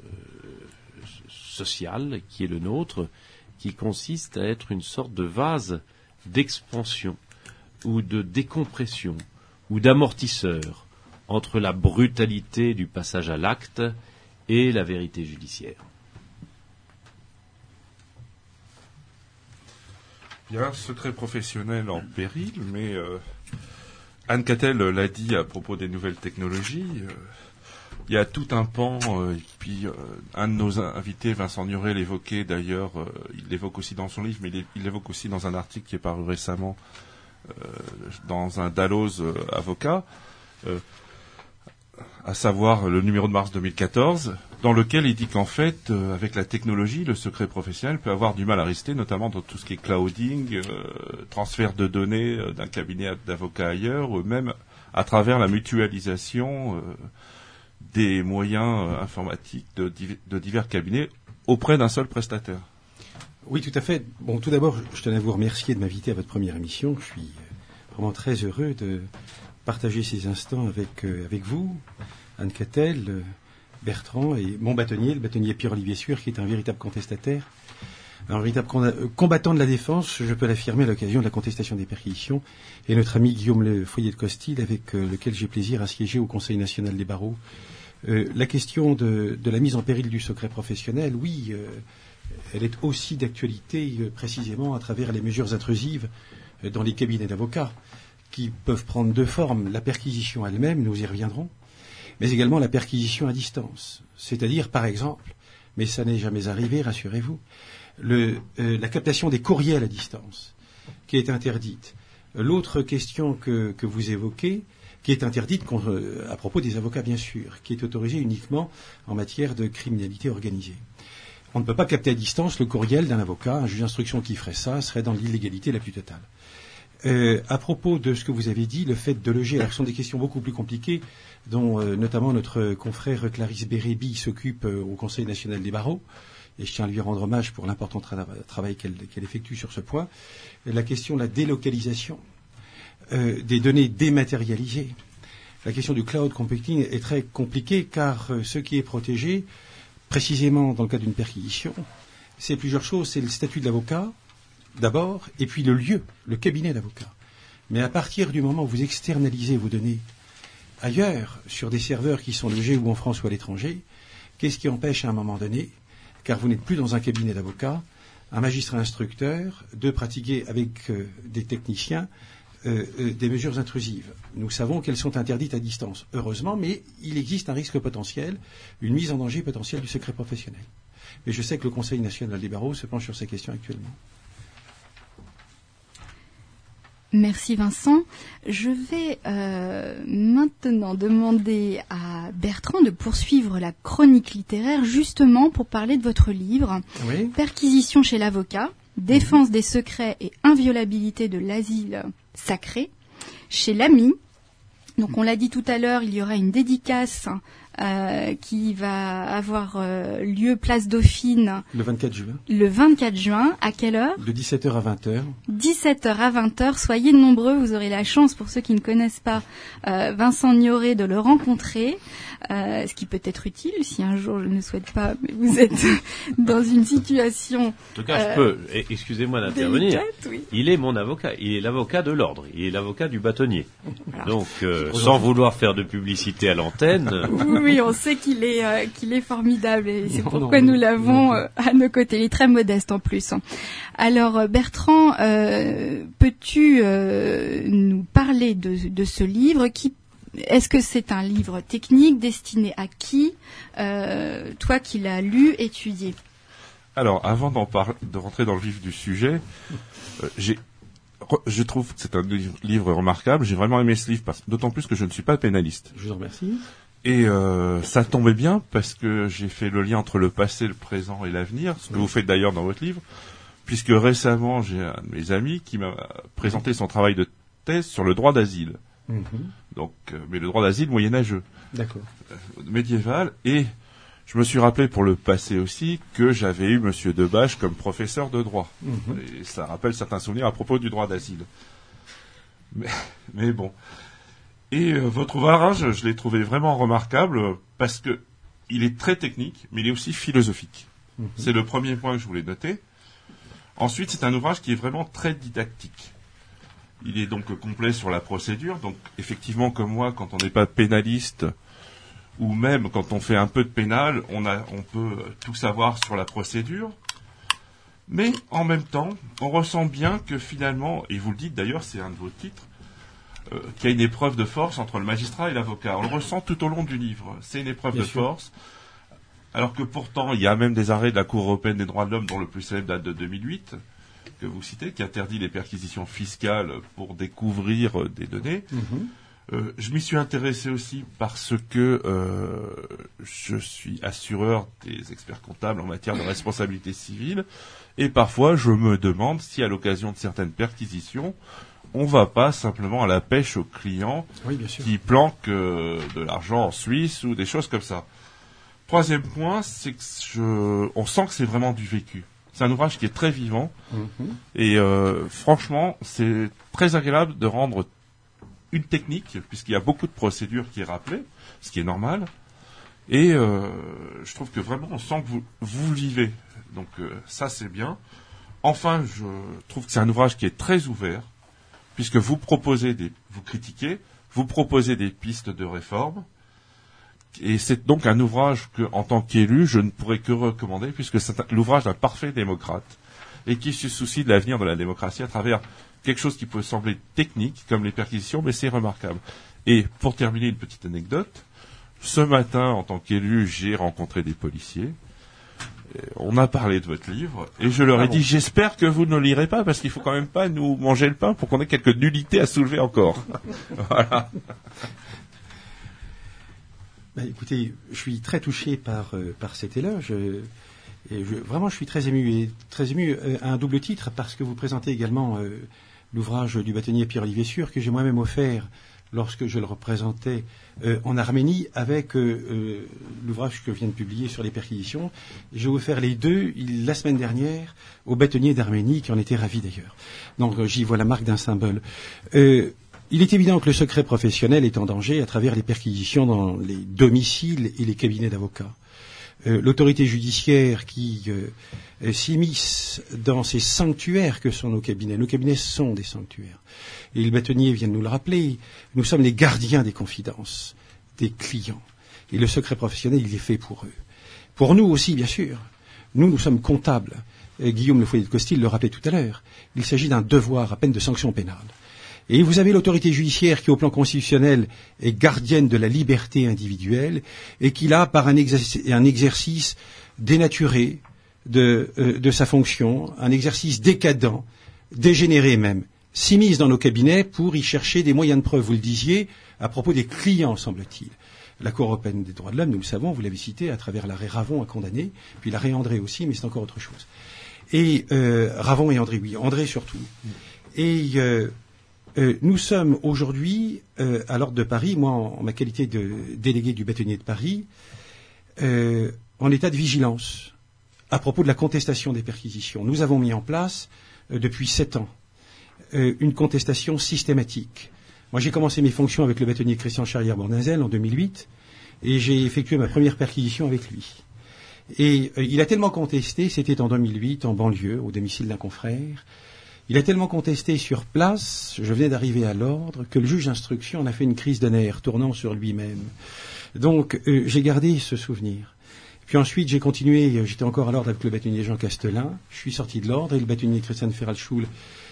social qui est le nôtre, qui consiste à être une sorte de vase d'expansion ou de décompression ou d'amortisseur entre la brutalité du passage à l'acte et la vérité judiciaire. Il y a un secret professionnel en péril, mais Anne Cattel l'a dit à propos des nouvelles technologies. Il y a tout un pan, et puis un de nos invités, Vincent Nuret, l'évoquait d'ailleurs, il l'évoque aussi dans son livre, mais il l'évoque aussi dans un article qui est paru récemment dans un Dalloz avocat, à savoir le numéro de mars 2014, dans lequel il dit qu'en fait, avec la technologie, le secret professionnel peut avoir du mal à rester, notamment dans tout ce qui est clouding, transfert de données d'un cabinet d'avocats ailleurs, ou même à travers la mutualisation des moyens informatiques de divers cabinets auprès d'un seul prestataire. Oui, tout à fait. Bon, tout d'abord, je tenais à vous remercier de m'inviter à votre première émission. Je suis vraiment très heureux de partager ces instants avec vous, Anne Cattel, Bertrand et mon bâtonnier, le bâtonnier Pierre-Olivier Sueur, qui est un véritable contestataire, un véritable combattant de la défense, je peux l'affirmer à l'occasion de la contestation des perquisitions, et notre ami Guillaume Le Foyer de Costil, avec lequel j'ai plaisir à siéger au Conseil national des barreaux. La question de la mise en péril du secret professionnel, oui, elle est aussi d'actualité précisément à travers les mesures intrusives dans les cabinets d'avocats, qui peuvent prendre deux formes, la perquisition elle-même, nous y reviendrons, mais également la perquisition à distance. C'est-à-dire, par exemple, mais ça n'est jamais arrivé, rassurez-vous, la captation des courriels à distance, qui est interdite. L'autre question que vous évoquez, qui est interdite à propos des avocats, bien sûr, qui est autorisée uniquement en matière de criminalité organisée. On ne peut pas capter à distance le courriel d'un avocat. Un juge d'instruction qui ferait ça serait dans l'illégalité la plus totale. À propos de ce que vous avez dit, le fait de loger, alors ce sont des questions beaucoup plus compliquées, dont notamment notre confrère Clarisse Bérébi s'occupe au Conseil national des barreaux, et je tiens à lui rendre hommage pour l'important travail qu'elle effectue sur ce point. La question de la délocalisation des données dématérialisées. La question du cloud computing est très compliquée, car ce qui est protégé précisément dans le cas d'une perquisition, c'est plusieurs choses. C'est le statut de l'avocat, d'abord, et puis le lieu, le cabinet d'avocat. Mais à partir du moment où vous externalisez vos données ailleurs, sur des serveurs qui sont logés ou en France ou à l'étranger, qu'est-ce qui empêche à un moment donné, car vous n'êtes plus dans un cabinet d'avocat, un magistrat instructeur de pratiquer avec des techniciens des mesures intrusives. Nous savons qu'elles sont interdites à distance, heureusement, mais il existe un risque potentiel, une mise en danger potentielle du secret professionnel. Et je sais que le Conseil national des barreaux se penche sur ces questions actuellement. Merci Vincent. Je vais maintenant demander à Bertrand de poursuivre la chronique littéraire justement pour parler de votre livre Oui. Perquisition chez l'avocat, défense des secrets et inviolabilité de l'asile sacré chez l'AMI. Donc on l'a dit tout à l'heure, il y aura une dédicace qui va avoir lieu place Dauphine Le 24 juin, le 24 juin. À quelle heure ? de 17h à 20h. 17h à 20h. Soyez nombreux, vous aurez la chance, pour ceux qui ne connaissent pas Vincent Gnoré, de le rencontrer. Ce qui peut être utile si un jour je ne souhaite pas, mais vous êtes dans une situation. En tout cas, je peux, excusez-moi d'intervenir, délicate, oui. il est mon avocat, il est l'avocat de l'ordre, il est l'avocat du bâtonnier. Voilà. Donc, sans vouloir faire de publicité à l'antenne, Oui, on sait qu'il est formidable et c'est Non, pourquoi non, nous non, l'avons non. à nos côtés. Il est très modeste en plus. Alors Bertrand, peux-tu nous parler de ce livre est-ce que c'est un livre technique destiné à qui, toi qui l'as lu, étudié ? Alors, avant de rentrer dans le vif du sujet, je trouve que c'est un livre remarquable. J'ai vraiment aimé ce livre, d'autant plus que je ne suis pas pénaliste. Je vous en remercie. Et ça tombait bien parce que j'ai fait le lien entre le passé, le présent et l'avenir, ce que vous faites d'ailleurs dans votre livre, puisque récemment, j'ai un de mes amis qui m'a présenté son travail de thèse sur le droit d'asile. Donc, mais le droit d'asile moyenâgeux, D'accord. médiéval, et je me suis rappelé pour le passé aussi que j'avais eu Monsieur Debache comme professeur de droit. Et ça rappelle certains souvenirs à propos du droit d'asile. Mais bon. Et votre ouvrage, je l'ai trouvé vraiment remarquable parce que il est très technique, mais il est aussi philosophique. C'est le premier point que je voulais noter. Ensuite, c'est un ouvrage qui est vraiment très didactique. Il est donc complet sur la procédure. Donc, effectivement, comme moi, quand on n'est pas pénaliste, ou même quand on fait un peu de pénal, on peut tout savoir sur la procédure. Mais, en même temps, on ressent bien que finalement, et vous le dites d'ailleurs, c'est un de vos titres, qu'il y a une épreuve de force entre le magistrat et l'avocat. On le ressent tout au long du livre. C'est une épreuve de force. Alors que pourtant, il y a même des arrêts de la Cour européenne des droits de l'homme, dont le plus célèbre date de 2008, que vous citez, qui interdit les perquisitions fiscales pour découvrir des données. Je m'y suis intéressé aussi parce que je suis assureur des experts comptables en matière de responsabilité civile, et parfois je me demande si à l'occasion de certaines perquisitions, on va pas simplement à la pêche aux clients qui planquent de l'argent en Suisse ou des choses comme ça. Troisième point, c'est que on sent que c'est vraiment du vécu. C'est un ouvrage qui est très vivant et franchement, c'est très agréable de rendre une technique, puisqu'il y a beaucoup de procédures qui est rappelée, ce qui est normal. Et je trouve que vraiment, on sent que vous vivez. Donc ça, c'est bien. Enfin, je trouve que c'est un ouvrage qui est très ouvert, puisque vous critiquez, vous proposez des pistes de réforme. Et c'est donc un ouvrage que, en tant qu'élu, je ne pourrais que recommander, puisque c'est l'ouvrage d'un parfait démocrate, et qui se soucie de l'avenir de la démocratie à travers quelque chose qui peut sembler technique, comme les perquisitions, mais c'est remarquable. Et pour terminer, une petite anecdote. Ce matin, en tant qu'élu, j'ai rencontré des policiers. On a parlé de votre livre, et je leur ai dit, j'espère que vous ne le lirez pas, parce qu'il faut quand même pas nous manger le pain pour qu'on ait quelques nullités à soulever encore. Voilà. Écoutez, je suis très touché par cet éloge. Vraiment, je suis très ému à un double titre, parce que vous présentez également l'ouvrage du bâtonnier Pierre-Olivier Sûr, que j'ai moi-même offert lorsque je le représentais en Arménie, avec l'ouvrage que je viens de publier sur les perquisitions. J'ai offert les deux la semaine dernière aux bâtonniers d'Arménie, qui en étaient ravis d'ailleurs. Donc j'y vois la marque d'un symbole. Il est évident que le secret professionnel est en danger à travers les perquisitions dans les domiciles et les cabinets d'avocats. l'autorité judiciaire qui s'immisce dans ces sanctuaires que sont nos cabinets. Nos cabinets sont des sanctuaires. Et le bâtonnier vient de nous le rappeler, nous sommes les gardiens des confidences des clients. Et le secret professionnel, il est fait pour eux. Pour nous aussi, bien sûr. Nous sommes comptables. Guillaume Le Foyer de Costil le rappelait tout à l'heure. Il s'agit d'un devoir à peine de sanction pénale. Et vous avez l'autorité judiciaire qui, au plan constitutionnel, est gardienne de la liberté individuelle et qui, là, par un exercice dénaturé de sa fonction, un exercice décadent, dégénéré même, s'immisce dans nos cabinets pour y chercher des moyens de preuve. Vous le disiez à propos des clients, semble-t-il. La Cour européenne des droits de l'homme, nous le savons, vous l'avez cité, à travers l'arrêt Ravon a condamné, puis l'arrêt André aussi, mais c'est encore autre chose. Et Ravon et André, oui, André surtout. Et nous sommes aujourd'hui, à l'Ordre de Paris, moi en ma qualité de délégué du bâtonnier de Paris, en état de vigilance à propos de la contestation des perquisitions. Nous avons mis en place, depuis 7 ans, une contestation systématique. Moi, j'ai commencé mes fonctions avec le bâtonnier Christian Charrière-Bournazel en 2008, et j'ai effectué ma première perquisition avec lui. Et il a tellement contesté, c'était en 2008, en banlieue, au domicile d'un confrère, il a tellement contesté sur place, je venais d'arriver à l'ordre, que le juge d'instruction en a fait une crise de nerfs, tournant sur lui-même. Donc, j'ai gardé ce souvenir. Puis ensuite, j'ai continué, j'étais encore à l'ordre avec le bâtonnier Jean Castelin, je suis sorti de l'ordre, et le bâtonnier Christian Ferralschul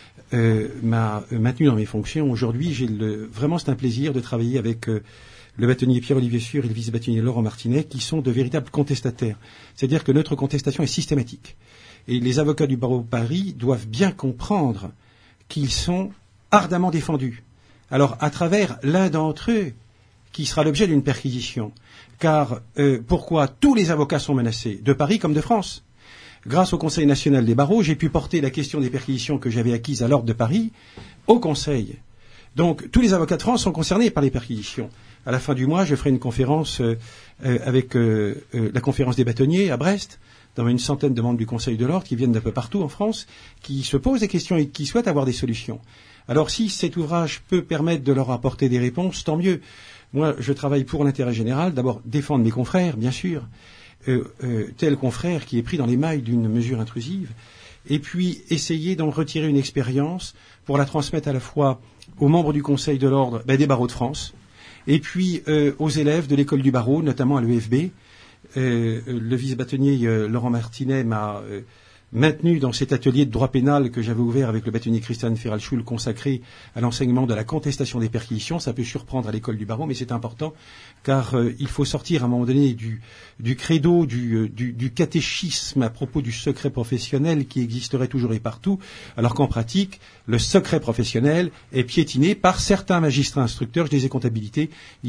m'a maintenu dans mes fonctions. Aujourd'hui, vraiment, c'est un plaisir de travailler avec le bâtonnier Pierre-Olivier Sûr et le vice-bâtonnier Laurent Martinet, qui sont de véritables contestataires. C'est-à-dire que notre contestation est systématique. Et les avocats du barreau de Paris doivent bien comprendre qu'ils sont ardemment défendus. Alors, à travers l'un d'entre eux, qui sera l'objet d'une perquisition. Car pourquoi tous les avocats sont menacés, de Paris comme de France? Grâce au Conseil national des barreaux, j'ai pu porter la question des perquisitions que j'avais acquises à l'Ordre de Paris au Conseil. Donc, tous les avocats de France sont concernés par les perquisitions. À la fin du mois, je ferai une conférence avec la conférence des bâtonniers à Brest, dans une centaine de membres du Conseil de l'Ordre qui viennent d'un peu partout en France, qui se posent des questions et qui souhaitent avoir des solutions. Alors, si cet ouvrage peut permettre de leur apporter des réponses, tant mieux. Moi, je travaille pour l'intérêt général. D'abord, défendre mes confrères, bien sûr. Tel confrère qui est pris dans les mailles d'une mesure intrusive, et puis essayer d'en retirer une expérience pour la transmettre à la fois aux membres du Conseil de l'Ordre des barreaux de France, et puis aux élèves de l'école du barreau, notamment à l'EFB. Le vice-bâtonnier Laurent Martinet m'a maintenu dans cet atelier de droit pénal que j'avais ouvert avec le bâtonnier Christian Ferralschul consacré à l'enseignement de la contestation des perquisitions. Ça peut surprendre à l'école du barreau, mais c'est important, car il faut sortir à un moment donné du credo, du catéchisme à propos du secret professionnel qui existerait toujours et partout, alors qu'en pratique, le secret professionnel est piétiné par certains magistrats instructeurs. Je les ai comptabilisés,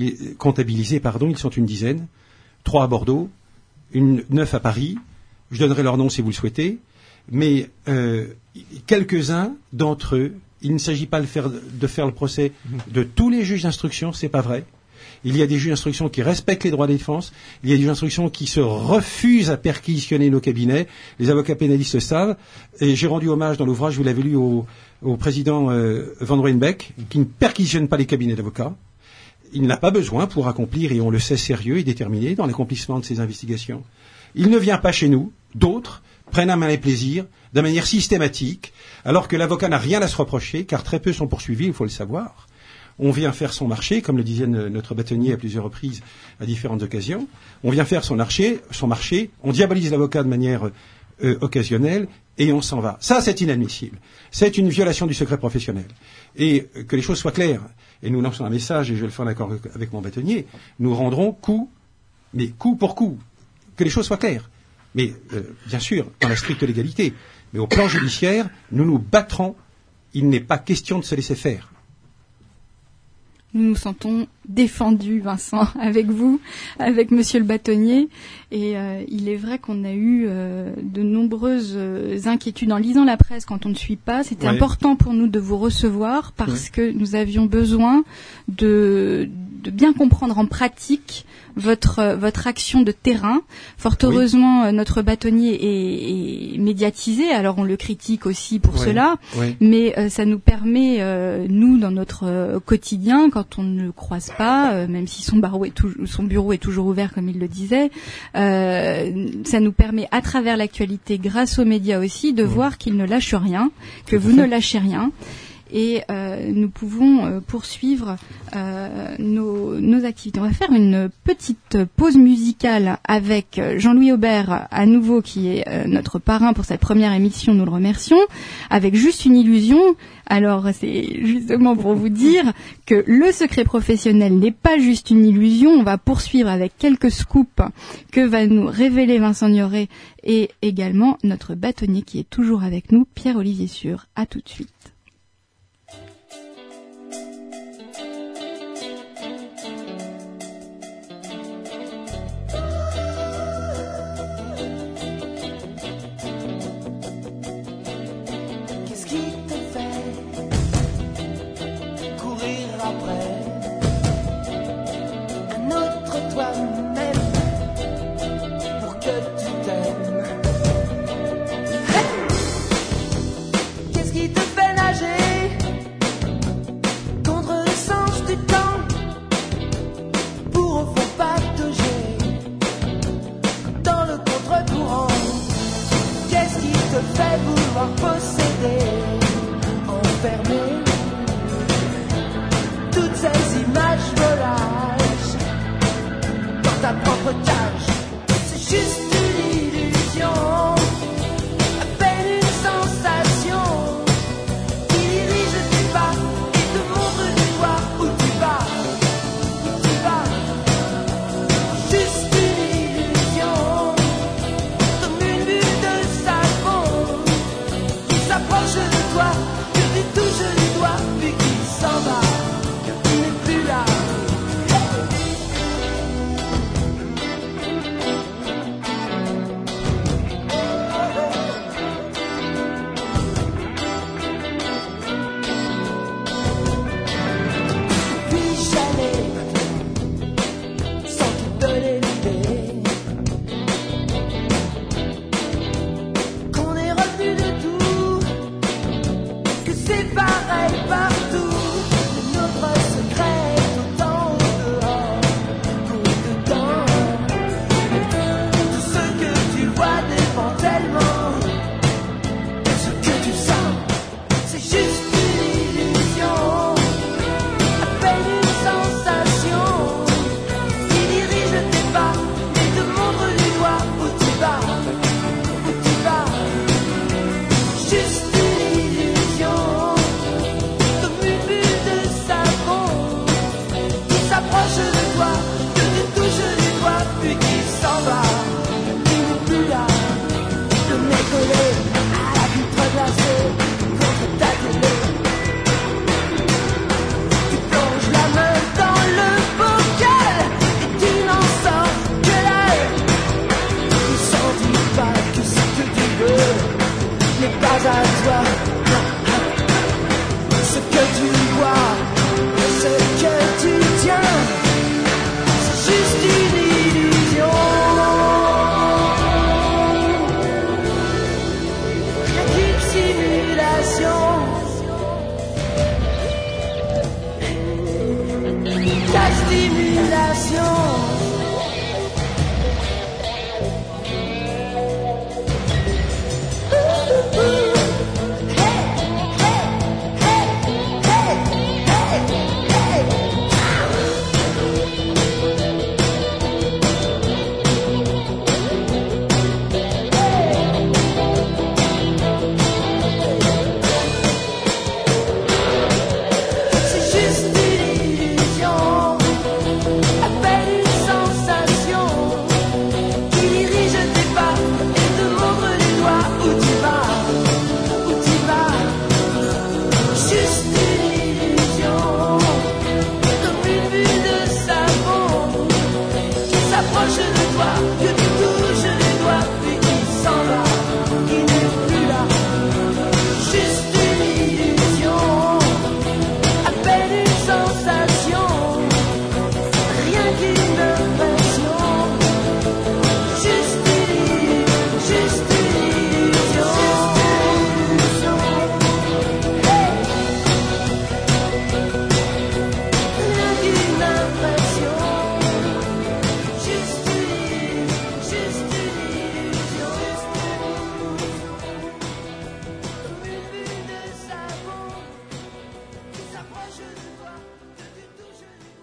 ils sont une dizaine, 3 à Bordeaux, 9 à Paris. Je donnerai leur nom si vous le souhaitez. Mais quelques-uns d'entre eux, il ne s'agit pas de faire le procès de tous les juges d'instruction, c'est pas vrai. Il y a des juges d'instruction qui respectent les droits de défense, il y a des juges d'instruction qui se refusent à perquisitionner nos cabinets, les avocats pénalistes le savent, et j'ai rendu hommage dans l'ouvrage, vous l'avez lu, au président Van Rooyenbeek, qui ne perquisitionne pas les cabinets d'avocats. Il n'a pas besoin pour accomplir, et on le sait sérieux et déterminé, dans l'accomplissement de ses investigations. Il ne vient pas chez nous, d'autres prennent à main les plaisirs, de manière systématique, alors que l'avocat n'a rien à se reprocher, car très peu sont poursuivis, il faut le savoir. On vient faire son marché, comme le disait notre bâtonnier à plusieurs reprises, à différentes occasions. On vient faire son marché, on diabolise l'avocat de manière occasionnelle, et on s'en va. Ça, c'est inadmissible. C'est une violation du secret professionnel. Et que les choses soient claires, et nous lançons un message, et je le fais en accord avec mon bâtonnier, nous rendrons coup pour coup. Que les choses soient claires. Mais, bien sûr, dans la stricte légalité. Mais au plan judiciaire, nous nous battrons. Il n'est pas question de se laisser faire. Nous nous sentons défendus, Vincent, avec vous, avec Monsieur le bâtonnier. Et il est vrai qu'on a eu de nombreuses inquiétudes en lisant la presse quand on ne suit pas. C'était important pour nous de vous recevoir parce que nous avions besoin de bien comprendre en pratique votre action de terrain. Fort heureusement, notre bâtonnier est médiatisé, alors on le critique aussi pour cela, mais ça nous permet, nous, dans notre quotidien, quand quand on ne le croise pas, même si son bureau est toujours ouvert comme il le disait. Ça nous permet, à travers l'actualité, grâce aux médias aussi, de voir qu'il ne lâche rien, que vous ne lâchez rien. Et nous pouvons poursuivre nos activités. On va faire une petite pause musicale avec Jean-Louis Aubert, à nouveau, qui est notre parrain pour cette première émission, nous le remercions, avec Juste une illusion. Alors, c'est justement pour vous dire que le secret professionnel n'est pas juste une illusion. On va poursuivre avec quelques scoops que va nous révéler Vincent Nioré et également notre bâtonnier qui est toujours avec nous, Pierre-Olivier Sûr. À tout de suite. Fait vouloir posséder, enfermer toutes ces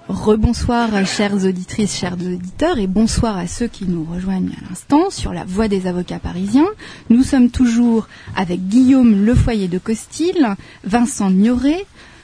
Rebonsoir chères auditrices, chers auditeurs et bonsoir à ceux qui nous rejoignent à l'instant sur la Voix des avocats parisiens. Nous sommes toujours avec Guillaume Lefoyer de Costil, Vincent Gnorret,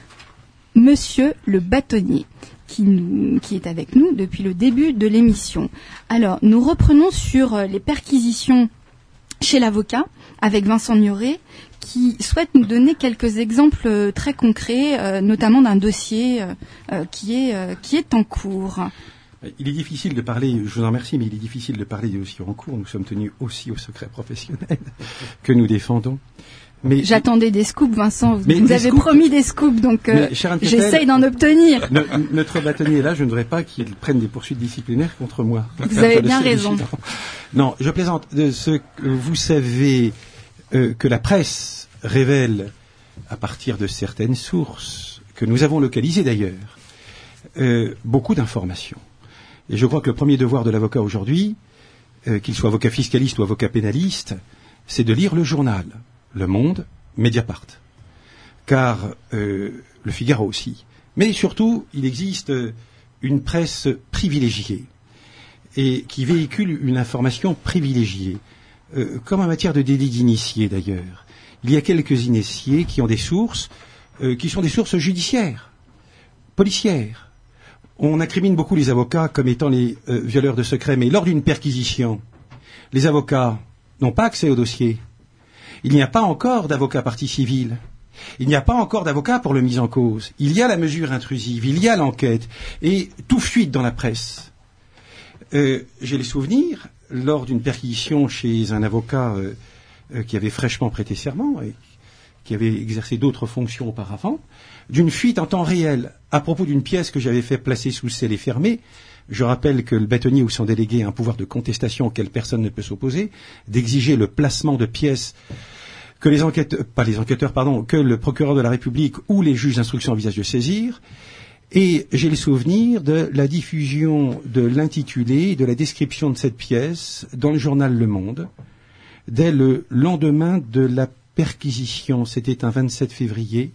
Monsieur le Bâtonnier qui est avec nous depuis le début de l'émission. Alors nous reprenons sur les perquisitions chez l'avocat avec Vincent Gnorret qui souhaite nous donner quelques exemples très concrets, notamment d'un dossier qui est en cours. Il est difficile de parler, je vous en remercie, mais il est difficile de parler des dossiers en cours. Nous sommes tenus aussi au secret professionnel que nous défendons. Mais j'attendais des scoops, Vincent. Vous nous avez promis des scoops, donc j'essaye d'en obtenir. Notre bâtonnier est là, je ne voudrais pas qu'il prenne des poursuites disciplinaires contre moi. Vous avez bien raison. Non, je plaisante. Vous savez que la presse révèle, à partir de certaines sources, que nous avons localisées d'ailleurs, beaucoup d'informations. Et je crois que le premier devoir de l'avocat aujourd'hui, qu'il soit avocat fiscaliste ou avocat pénaliste, c'est de lire le journal, Le Monde, Mediapart. Car Le Figaro aussi. Mais surtout, il existe une presse privilégiée et qui véhicule une information privilégiée, comme en matière de délit d'initié d'ailleurs. Il y a quelques initiés qui ont des sources, qui sont des sources judiciaires, policières. On incrimine beaucoup les avocats comme étant les violeurs de secret, mais lors d'une perquisition, les avocats n'ont pas accès au dossier. Il n'y a pas encore d'avocat partie civile. Il n'y a pas encore d'avocat pour le mis en cause. Il y a la mesure intrusive, il y a l'enquête, et tout fuite dans la presse. J'ai les souvenirs, lors d'une perquisition chez un avocat qui avait fraîchement prêté serment et qui avait exercé d'autres fonctions auparavant, d'une fuite en temps réel à propos d'une pièce que j'avais fait placer sous scellé fermé. Je rappelle que le bâtonnier ou son délégué a un pouvoir de contestation auquel personne ne peut s'opposer, d'exiger le placement de pièces que que le procureur de la République ou les juges d'instruction envisagent de saisir. Et j'ai le souvenir de la diffusion de l'intitulé et de la description de cette pièce dans le journal Le Monde, dès le lendemain de la perquisition. C'était un 27 février.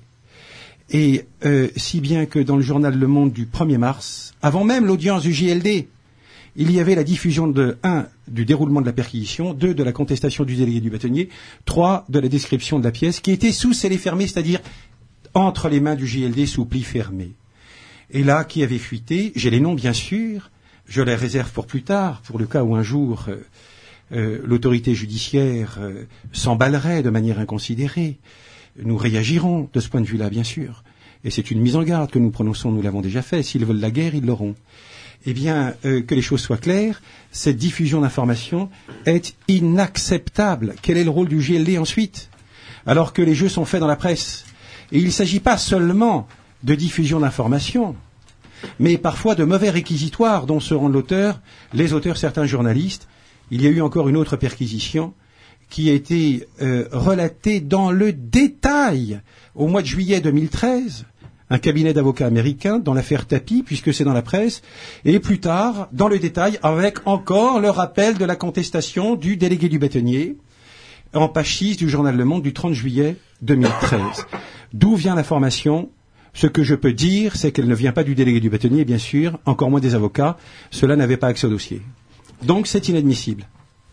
Et si bien que dans le journal Le Monde du 1er mars, avant même l'audience du JLD, il y avait la diffusion de 1. Du déroulement de la perquisition, 2. De la contestation du délégué du bâtonnier, 3. De la description de la pièce qui était sous scellé fermé, c'est-à-dire entre les mains du JLD sous pli fermé. Et là, qui avait fuité, j'ai les noms bien sûr, je les réserve pour plus tard, pour le cas où un jour l'autorité judiciaire s'emballerait de manière inconsidérée. Nous réagirons de ce point de vue-là, bien sûr. Et c'est une mise en garde que nous prononçons, nous l'avons déjà fait. S'ils veulent la guerre, ils l'auront. Eh bien, que les choses soient claires, cette diffusion d'informations est inacceptable. Quel est le rôle du JLD ensuite? Alors que les jeux sont faits dans la presse. Et il ne s'agit pas seulement de diffusion d'informations, mais parfois de mauvais réquisitoires dont seront l'auteur, les auteurs, certains journalistes. Il y a eu encore une autre perquisition qui a été relatée dans le détail au mois de juillet 2013, un cabinet d'avocats américains dans l'affaire Tapie, puisque c'est dans la presse, et plus tard, dans le détail, avec encore le rappel de la contestation du délégué du bâtonnier, en page 6 du journal Le Monde du 30 juillet 2013. D'où vient l'information? Ce que je peux dire, c'est qu'elle ne vient pas du délégué du bâtonnier, bien sûr, encore moins des avocats. Ceux-là n'avaient pas accès au dossier. Donc c'est inadmissible.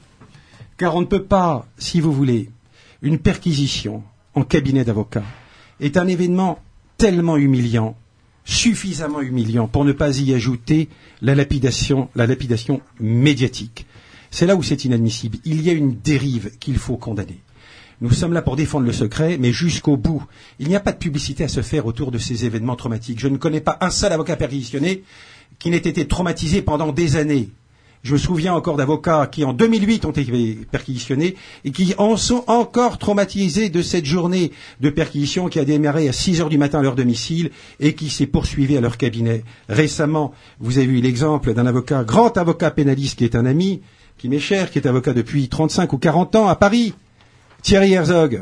Car on ne peut pas, si vous voulez, une perquisition en cabinet d'avocats est un événement tellement humiliant, suffisamment humiliant, pour ne pas y ajouter la lapidation médiatique. C'est là où c'est inadmissible. Il y a une dérive qu'il faut condamner. Nous sommes là pour défendre le secret, mais jusqu'au bout. Il n'y a pas de publicité à se faire autour de ces événements traumatiques. Je ne connais pas un seul avocat perquisitionné qui n'ait été traumatisé pendant des années. Je me souviens encore d'avocats qui, en 2008, ont été perquisitionnés et qui en sont encore traumatisés de cette journée de perquisition qui a démarré à 6 heures du matin à leur domicile et qui s'est poursuivie à leur cabinet. Récemment, vous avez eu l'exemple d'un avocat, grand avocat pénaliste qui est un ami, qui m'est cher, qui est avocat depuis 35 ou 40 ans à Paris, Thierry Herzog.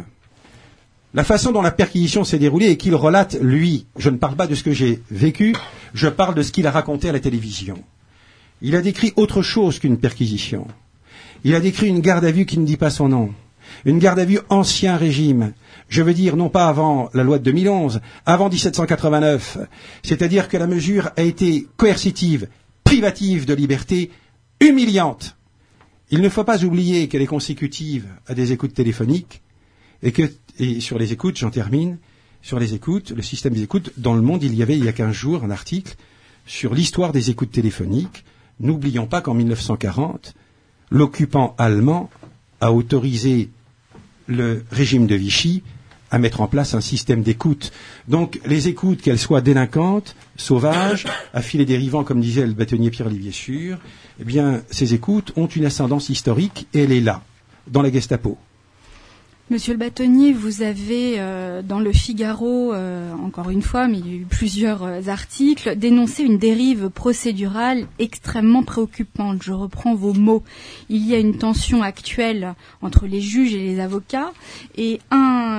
La façon dont la perquisition s'est déroulée et qu'il relate, lui, je ne parle pas de ce que j'ai vécu, je parle de ce qu'il a raconté à la télévision. Il a décrit autre chose qu'une perquisition. Il a décrit une garde à vue qui ne dit pas son nom. Une garde à vue ancien régime. Je veux dire, non pas avant la loi de 2011, avant 1789. C'est-à-dire que la mesure a été coercitive, privative de liberté, humiliante. Il ne faut pas oublier qu'elle est consécutive à des écoutes téléphoniques et sur les écoutes, j'en termine, sur les écoutes, le système des écoutes, dans le monde, il y a 15 jours, un article sur l'histoire des écoutes téléphoniques. N'oublions pas qu'en 1940, l'occupant allemand a autorisé le régime de Vichy à mettre en place un système d'écoute. Donc, les écoutes, qu'elles soient délinquantes, sauvages, à filet dérivant, comme disait le bâtonnier Pierre-Olivier Sûr, eh bien, ces écoutes ont une ascendance historique et elle est là, dans la Gestapo. Monsieur le bâtonnier, vous avez, dans le Figaro, encore une fois, mais il y a eu plusieurs articles, dénoncé une dérive procédurale extrêmement préoccupante. Je reprends vos mots. Il y a une tension actuelle entre les juges et les avocats, et un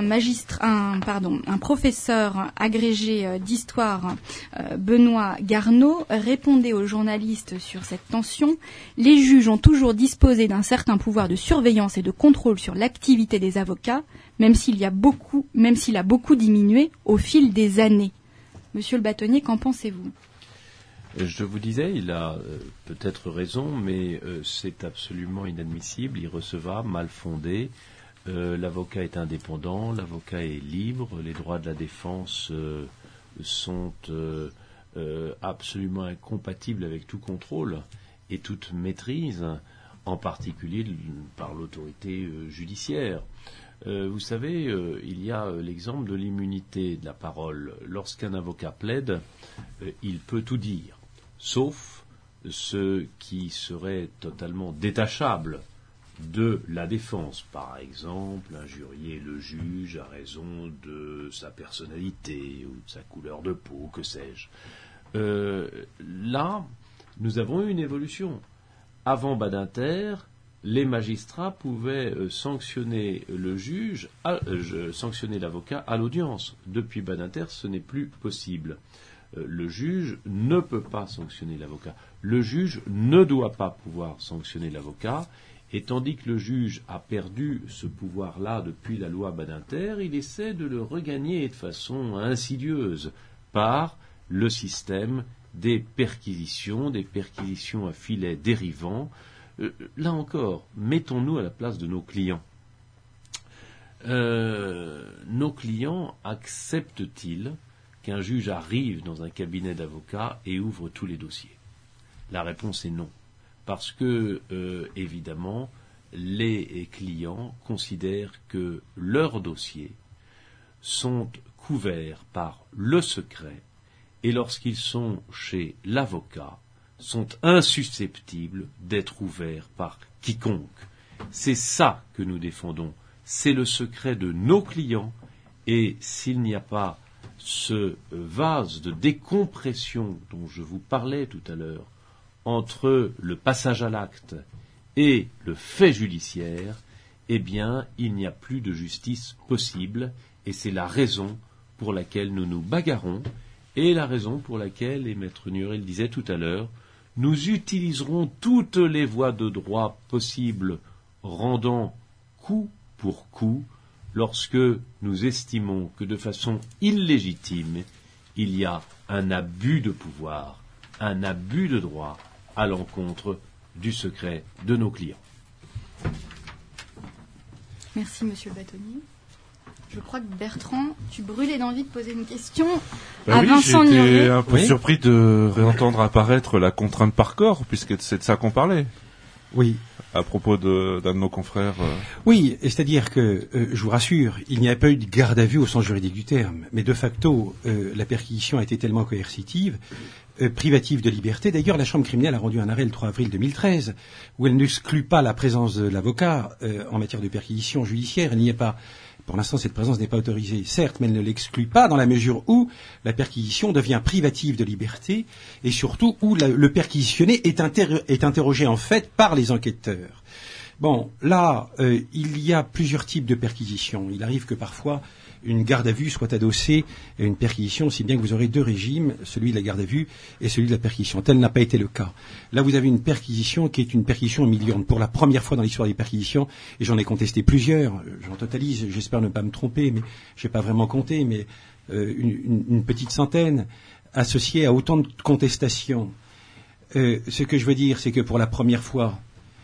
professeur agrégé d'histoire, Benoît Garneau, répondait aux journalistes sur cette tension. Les juges ont toujours disposé d'un certain pouvoir de surveillance et de contrôle sur l'activité des avocats, même s'il a beaucoup diminué au fil des années. Monsieur le bâtonnier, qu'en pensez-vous ? Je vous disais, il a peut-être raison, mais c'est absolument inadmissible, irrecevable, mal fondé. L'avocat est indépendant, l'avocat est libre, les droits de la défense sont absolument incompatibles avec tout contrôle et toute maîtrise, en particulier par l'autorité judiciaire. Vous savez, il y a l'exemple de l'immunité de la parole. Lorsqu'un avocat plaide, il peut tout dire, sauf ce qui serait totalement détachable de la défense. Par exemple, injurier le juge à raison de sa personnalité ou de sa couleur de peau, que sais-je. Là, nous avons eu une évolution. Avant Badinter, les magistrats pouvaient sanctionner le juge, sanctionner l'avocat à l'audience. Depuis Badinter, ce n'est plus possible. Le juge ne peut pas sanctionner l'avocat. Le juge ne doit pas pouvoir sanctionner l'avocat. Et tandis que le juge a perdu ce pouvoir-là depuis la loi Badinter, il essaie de le regagner de façon insidieuse par le système des perquisitions à filet dérivant. Là encore, mettons-nous à la place de nos clients. Nos clients acceptent-ils qu'un juge arrive dans un cabinet d'avocats et ouvre tous les dossiers ? La réponse est non. Parce que, évidemment, les clients considèrent que leurs dossiers sont couverts par le secret et lorsqu'ils sont chez l'avocat, sont insusceptibles d'être ouverts par quiconque. C'est ça que nous défendons. C'est le secret de nos clients et s'il n'y a pas ce vase de décompression dont je vous parlais tout à l'heure, entre le passage à l'acte et le fait judiciaire, eh bien, il n'y a plus de justice possible, et c'est la raison pour laquelle nous nous bagarrons, et la raison pour laquelle, et Maître Nuret le disait tout à l'heure, nous utiliserons toutes les voies de droit possibles, rendant coup pour coup, lorsque nous estimons que de façon illégitime, il y a un abus de pouvoir, un abus de droit, à l'encontre du secret de nos clients. Merci, monsieur le bâtonnier. Je crois que Bertrand, tu brûlais d'envie de poser une question à Vincent Nuret. J'étais un peu surpris de réentendre apparaître la contrainte par corps, puisque c'est de ça qu'on parlait. Oui. À propos d'un de nos confrères. Oui, c'est-à-dire que, je vous rassure, il n'y a pas eu de garde à vue au sens juridique du terme, mais de facto, la perquisition a été tellement coercitive, privative de liberté. D'ailleurs, la Chambre criminelle a rendu un arrêt le 3 avril 2013, où elle n'exclut pas la présence de l'avocat en matière de perquisition judiciaire. Il n'y a pas, pour l'instant, cette présence n'est pas autorisée, certes, mais elle ne l'exclut pas dans la mesure où la perquisition devient privative de liberté et surtout où le perquisitionné est interrogé en fait par les enquêteurs. Bon, là, il y a plusieurs types de perquisitions. Il arrive que parfois une garde à vue soit adossée à une perquisition, si bien que vous aurez deux régimes, celui de la garde à vue et celui de la perquisition. Tel n'a pas été le cas. Là, vous avez une perquisition qui est une perquisition humiliante. Pour la première fois dans l'histoire des perquisitions, et j'en ai contesté plusieurs, j'en totalise, j'espère ne pas me tromper, mais je n'ai pas vraiment compté, mais une petite centaine, associée à autant de contestations. Ce que je veux dire, c'est que pour la première fois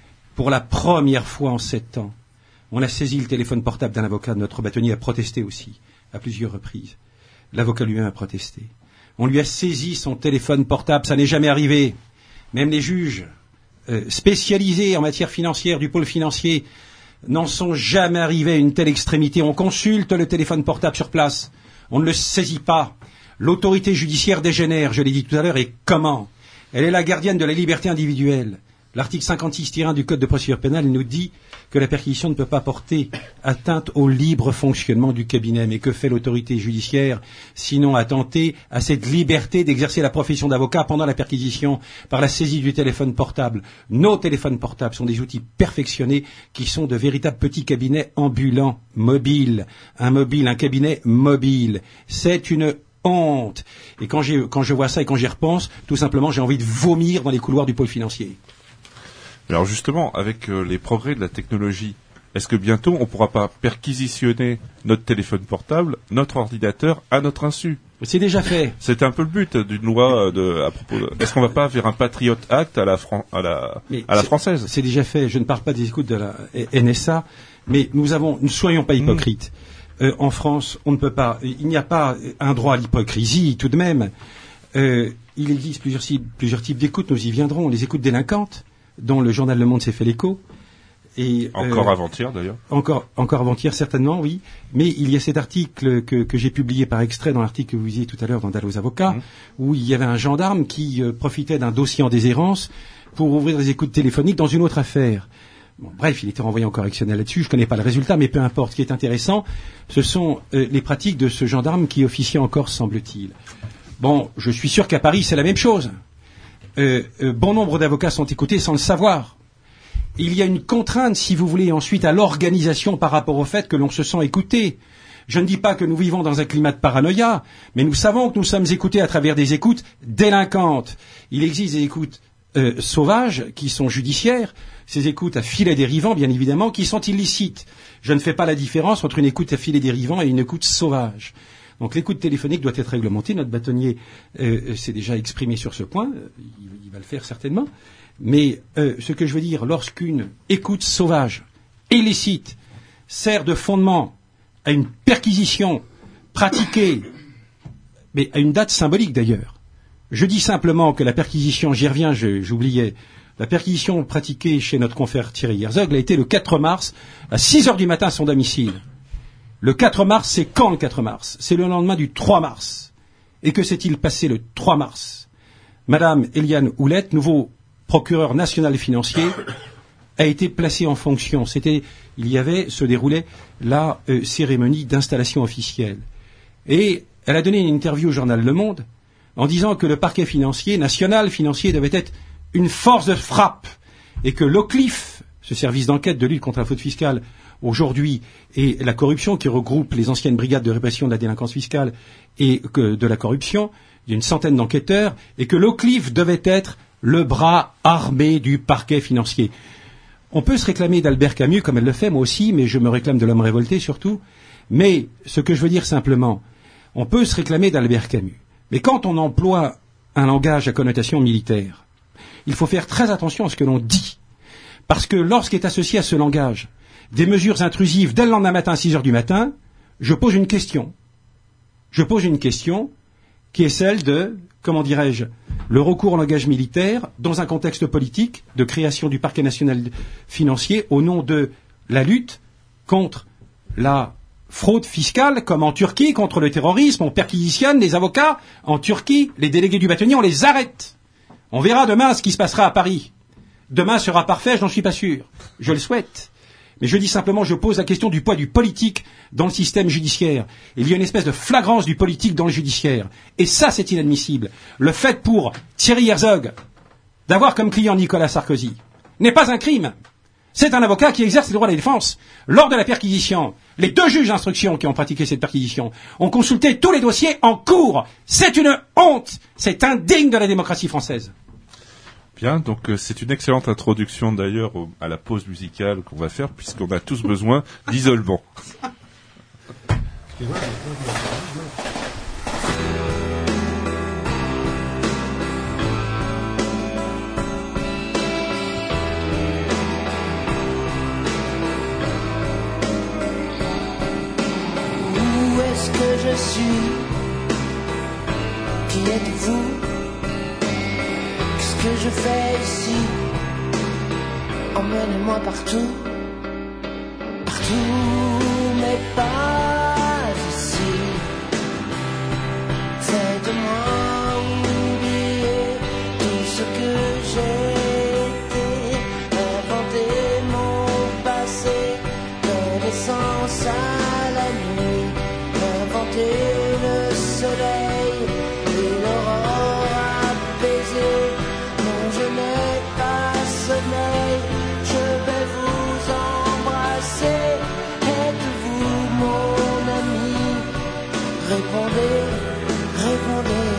en 7 ans, on a saisi le téléphone portable d'un avocat. Notre bâtonnier a protesté aussi, à plusieurs reprises. L'avocat lui-même a protesté. On lui a saisi son téléphone portable, ça n'est jamais arrivé. Même les juges spécialisés en matière financière du pôle financier n'en sont jamais arrivés à une telle extrémité. On consulte le téléphone portable sur place, on ne le saisit pas. L'autorité judiciaire dégénère, je l'ai dit tout à l'heure, et comment ? Elle est la gardienne de la liberté individuelle. L'article 56-1 du Code de procédure pénale nous dit que la perquisition ne peut pas porter atteinte au libre fonctionnement du cabinet. Mais que fait l'autorité judiciaire sinon attenter à cette liberté d'exercer la profession d'avocat pendant la perquisition par la saisie du téléphone portable. Nos téléphones portables sont des outils perfectionnés qui sont de véritables petits cabinets ambulants, mobiles. Un cabinet mobile. C'est une honte. Et quand je vois ça et quand j'y repense, tout simplement, j'ai envie de vomir dans les couloirs du pôle financier. Alors justement, avec les progrès de la technologie, est-ce que bientôt on ne pourra pas perquisitionner notre téléphone portable, notre ordinateur, à notre insu ? C'est déjà fait. C'est un peu le but d'une loi à propos de... Est-ce qu'on ne va pas vers un Patriot Act à la française ? C'est déjà fait. Je ne parle pas des écoutes de la NSA, mais ne soyons pas hypocrites. En France, on ne peut pas... Il n'y a pas un droit à l'hypocrisie, tout de même. Il existe plusieurs types d'écoutes, nous y viendrons. Les écoutes délinquantes, dont le journal Le Monde s'est fait l'écho. Et, encore avant-hier, d'ailleurs. Encore avant-hier, certainement, oui. Mais il y a cet article que j'ai publié par extrait dans l'article que vous visiez tout à l'heure dans Dalle aux avocats, où il y avait un gendarme qui profitait d'un dossier en déshérence pour ouvrir des écoutes téléphoniques dans une autre affaire. Bon, bref, il était renvoyé en correctionnel là-dessus. Je ne connais pas le résultat, mais peu importe. Ce qui est intéressant, ce sont les pratiques de ce gendarme qui officiait en Corse, semble-t-il. Bon, je suis sûr qu'à Paris, c'est la même chose. Bon nombre d'avocats sont écoutés sans le savoir. Il y a une contrainte, si vous voulez, ensuite à l'organisation par rapport au fait que l'on se sent écouté. Je ne dis pas que nous vivons dans un climat de paranoïa, mais nous savons que nous sommes écoutés à travers des écoutes délinquantes. Il existe des écoutes sauvages qui sont judiciaires, ces écoutes à filet dérivant, bien évidemment, qui sont illicites. Je ne fais pas la différence entre une écoute à filet dérivant et une écoute sauvage. Donc l'écoute téléphonique doit être réglementée. Notre bâtonnier s'est déjà exprimé sur ce point. Il va le faire certainement. Mais ce que je veux dire, lorsqu'une écoute sauvage, illicite, sert de fondement à une perquisition pratiquée, mais à une date symbolique d'ailleurs, je dis simplement que la perquisition, j'y reviens, j'oubliais, la perquisition pratiquée chez notre confrère Thierry Herzog a été le 4 mars à 6 heures du matin à son domicile. Le 4 mars, c'est quand le 4 mars ? C'est le lendemain du 3 mars. Et que s'est-il passé le 3 mars ? Madame Eliane Houlette, nouveau procureur national financier, a été placée en fonction. Se déroulait la cérémonie d'installation officielle. Et elle a donné une interview au journal Le Monde en disant que le parquet national financier devait être une force de frappe et que l'OCLIF, ce service d'enquête de lutte contre la fraude fiscale aujourd'hui, et la corruption qui regroupe les anciennes brigades de répression de la délinquance fiscale et de la corruption, il y a une centaine d'enquêteurs, et que l'OCLIF devait être le bras armé du parquet financier. On peut se réclamer d'Albert Camus, comme elle le fait, moi aussi, mais je me réclame de l'homme révolté surtout. Mais ce que je veux dire simplement, on peut se réclamer d'Albert Camus. Mais quand on emploie un langage à connotation militaire, il faut faire très attention à ce que l'on dit. Parce que lorsqu'est associé à ce langage des mesures intrusives dès le lendemain matin à 6 heures du matin, je pose une question. Je pose une question qui est celle de, comment dirais-je, le recours au langage militaire dans un contexte politique de création du parquet national financier au nom de la lutte contre la fraude fiscale, comme en Turquie, contre le terrorisme. On perquisitionne les avocats en Turquie, les délégués du bâtonnier, on les arrête. On verra demain ce qui se passera à Paris. Demain sera parfait, je n'en suis pas sûr. Je le souhaite. Mais je dis simplement, je pose la question du poids du politique dans le système judiciaire. Il y a une espèce de flagrance du politique dans le judiciaire. Et ça, c'est inadmissible. Le fait pour Thierry Herzog d'avoir comme client Nicolas Sarkozy n'est pas un crime. C'est un avocat qui exerce les droits de la défense. Lors de la perquisition, les 2 juges d'instruction qui ont pratiqué cette perquisition ont consulté tous les dossiers en cours. C'est une honte. C'est indigne de la démocratie française. Bien, donc c'est une excellente introduction d'ailleurs à la pause musicale qu'on va faire, puisqu'on a tous besoin d'isolement. Où est-ce que je suis? Qui êtes-vous? Qu'est-ce que je fais ici? Emmenez-moi partout, partout, mais pas ici. Faites-moi oublier tout ce que j'ai été. Inventez mon passé, donner sens à la nuit. Inventez le soleil et l'aurore apaisée. Non, je n'ai pas sommeil, je vais vous embrasser. Êtes-vous mon ami? Répondez, répondez.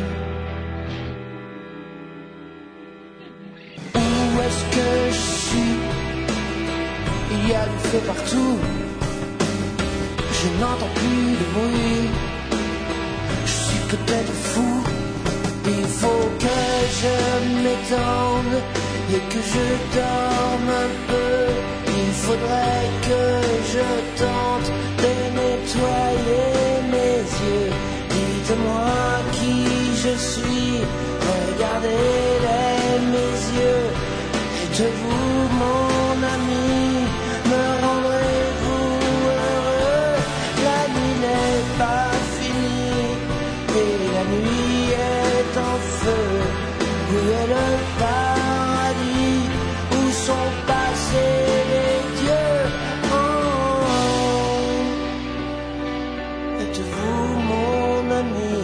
Où est-ce que je suis? Il y a du feu partout. Je n'entends plus de bruit. Je suis peut-être fou. Il faut que je m'étende et que je dorme un peu. Il faudrait que je tente de nettoyer mes yeux. Dites-moi qui je suis. Regardez-les, mes yeux. Êtes-vous mon ami? Me rendrez-vous heureux? La nuit n'est pas finie et la nuit est en feu. Où est le paradis? Où sont passés les dieux? Oh, êtes-vous mon ami?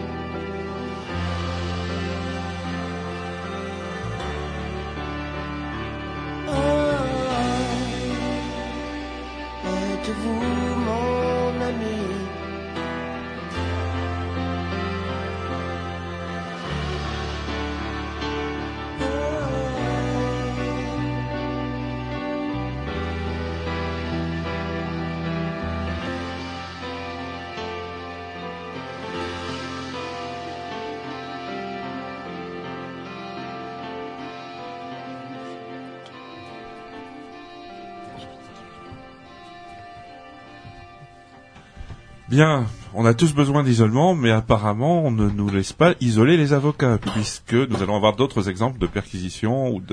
Êtes-vous mon ami? Bien, on a tous besoin d'isolement, mais apparemment on ne nous laisse pas isoler les avocats, puisque nous allons avoir d'autres exemples de perquisitions ou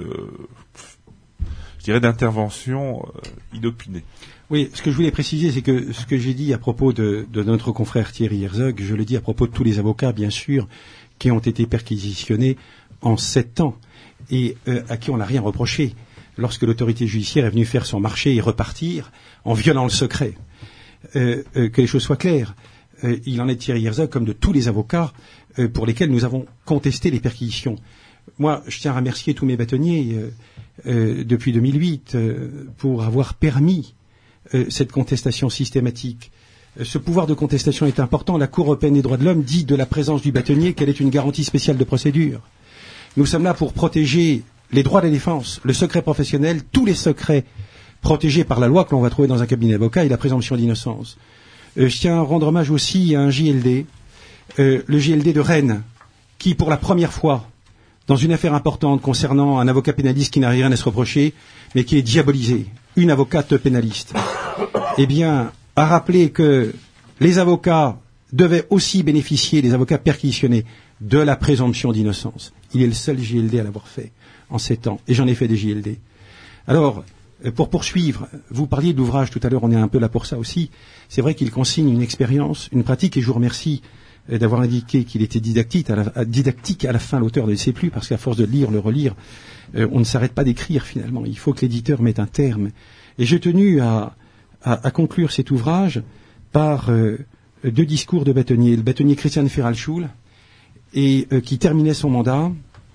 je dirais d'interventions inopinées. Oui, ce que je voulais préciser, c'est que ce que j'ai dit à propos de notre confrère Thierry Herzog, je le dis à propos de tous les avocats, bien sûr, qui ont été perquisitionnés en 7 ans et à qui on n'a rien reproché lorsque l'autorité judiciaire est venue faire son marché et repartir en violant le secret. Que les choses soient claires. Il en est de Thierry Herzog comme de tous les avocats pour lesquels nous avons contesté les perquisitions. Moi, je tiens à remercier tous mes bâtonniers depuis 2008 pour avoir permis cette contestation systématique. Ce pouvoir de contestation est important. La Cour européenne des droits de l'homme dit de la présence du bâtonnier qu'elle est une garantie spéciale de procédure. Nous sommes là pour protéger les droits de la défense, le secret professionnel, tous les secrets protégé par la loi que l'on va trouver dans un cabinet d'avocats et la présomption d'innocence. Je tiens à rendre hommage aussi à un JLD, le JLD de Rennes, qui pour la première fois, dans une affaire importante concernant un avocat pénaliste qui n'a rien à se reprocher, mais qui est diabolisé, une avocate pénaliste, eh bien, a rappelé que les avocats devaient aussi bénéficier, les avocats perquisitionnés, de la présomption d'innocence. Il est le seul JLD à l'avoir fait en 7 ans, et j'en ai fait des JLD. Alors, pour poursuivre, vous parliez de l'ouvrage tout à l'heure, on est un peu là pour ça aussi. C'est vrai qu'il consigne une expérience, une pratique, et je vous remercie d'avoir indiqué qu'il était didactique à la fin, l'auteur ne sait plus, parce qu'à force de lire, le relire, on ne s'arrête pas d'écrire finalement. Il faut que l'éditeur mette un terme. Et j'ai tenu à conclure cet ouvrage par 2 discours de bâtonniers. Le bâtonnier Christian Feralschul, qui terminait son mandat,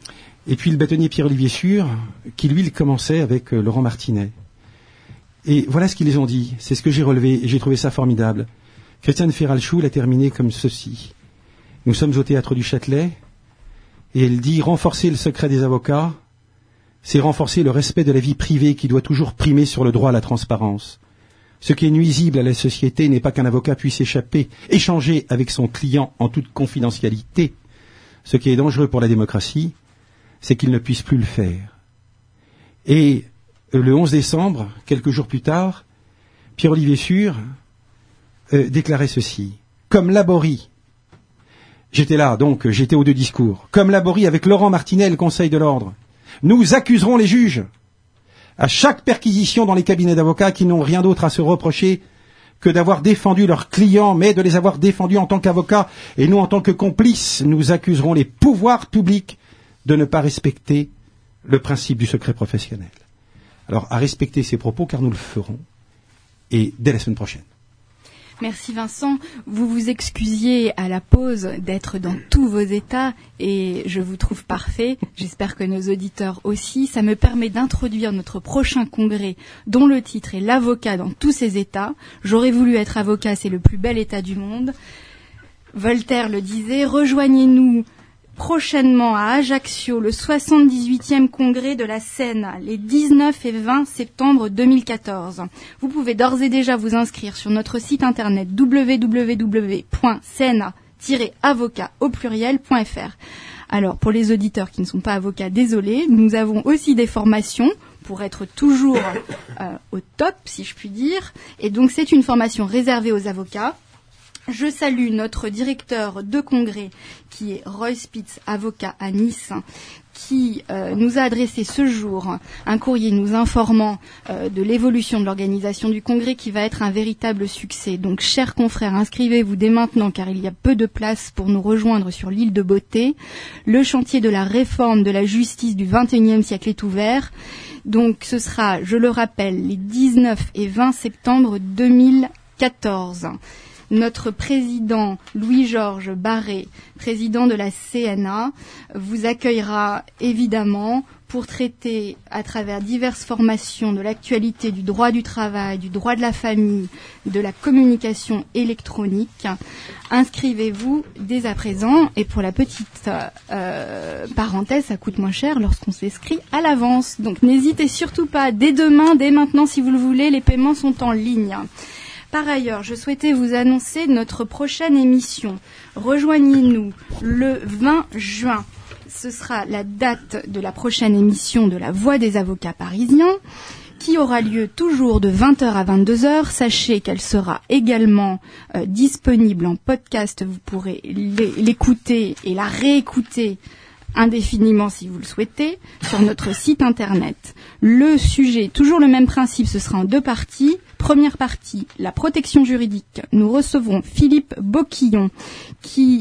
et puis le bâtonnier Pierre-Olivier Sûr, qui lui, il commençait avec Laurent Martinet. Et voilà ce qu'ils ont dit, c'est ce que j'ai relevé, et j'ai trouvé ça formidable. Christiane Ferralchou l'a terminé comme ceci. Nous sommes au théâtre du Châtelet, et elle dit « Renforcer le secret des avocats, c'est renforcer le respect de la vie privée qui doit toujours primer sur le droit à la transparence. Ce qui est nuisible à la société n'est pas qu'un avocat puisse échanger avec son client en toute confidentialité. Ce qui est dangereux pour la démocratie, c'est qu'il ne puisse plus le faire. » Et le 11 décembre, quelques jours plus tard, Pierre-Olivier Sûr déclarait ceci. Comme Laborie, j'étais là, donc j'étais aux deux discours, comme Laborie avec Laurent Martinet, le Conseil de l'Ordre, nous accuserons les juges à chaque perquisition dans les cabinets d'avocats qui n'ont rien d'autre à se reprocher que d'avoir défendu leurs clients, mais de les avoir défendus en tant qu'avocats, et nous, en tant que complices, nous accuserons les pouvoirs publics de ne pas respecter le principe du secret professionnel. Alors, à respecter ces propos, car nous le ferons, et dès la semaine prochaine. Merci Vincent. Vous vous excusiez à la pause d'être dans tous vos états et je vous trouve parfait. J'espère que nos auditeurs aussi. Ça me permet d'introduire notre prochain congrès dont le titre est l'avocat dans tous ses états. J'aurais voulu être avocat, c'est le plus bel état du monde. Voltaire le disait, rejoignez-nous prochainement à Ajaccio, le 78e congrès de la Seine, les 19 et 20 septembre 2014. Vous pouvez d'ores et déjà vous inscrire sur notre site internet www.sena-avocat.fr. Alors, pour les auditeurs qui ne sont pas avocats, désolé, nous avons aussi des formations pour être toujours au top, si je puis dire. Et donc, c'est une formation réservée aux avocats. Je salue notre directeur de congrès, qui est Roy Spitz, avocat à Nice, qui nous a adressé ce jour un courrier nous informant de l'évolution de l'organisation du congrès qui va être un véritable succès. Donc, chers confrères, inscrivez-vous dès maintenant car il y a peu de place pour nous rejoindre sur l'île de Beauté. Le chantier de la réforme de la justice du XXIe siècle est ouvert. Donc, ce sera, je le rappelle, les 19 et 20 septembre 2014. Notre président Louis-Georges Barré, président de la CNA, vous accueillera évidemment pour traiter à travers diverses formations de l'actualité du droit du travail, du droit de la famille, de la communication électronique. Inscrivez-vous dès à présent et pour la petite parenthèse, ça coûte moins cher lorsqu'on s'inscrit à l'avance. Donc n'hésitez surtout pas, dès demain, dès maintenant si vous le voulez, les paiements sont en ligne. Par ailleurs, je souhaitais vous annoncer notre prochaine émission. Rejoignez-nous le 20 juin. Ce sera la date de la prochaine émission de La Voix des avocats parisiens, qui aura lieu toujours de 20h à 22h. Sachez qu'elle sera également disponible en podcast. Vous pourrez l'écouter et la réécouter indéfiniment si vous le souhaitez, sur notre site internet. Le sujet, toujours le même principe, ce sera en deux parties. Première partie, la protection juridique. Nous recevrons Philippe Boquillon qui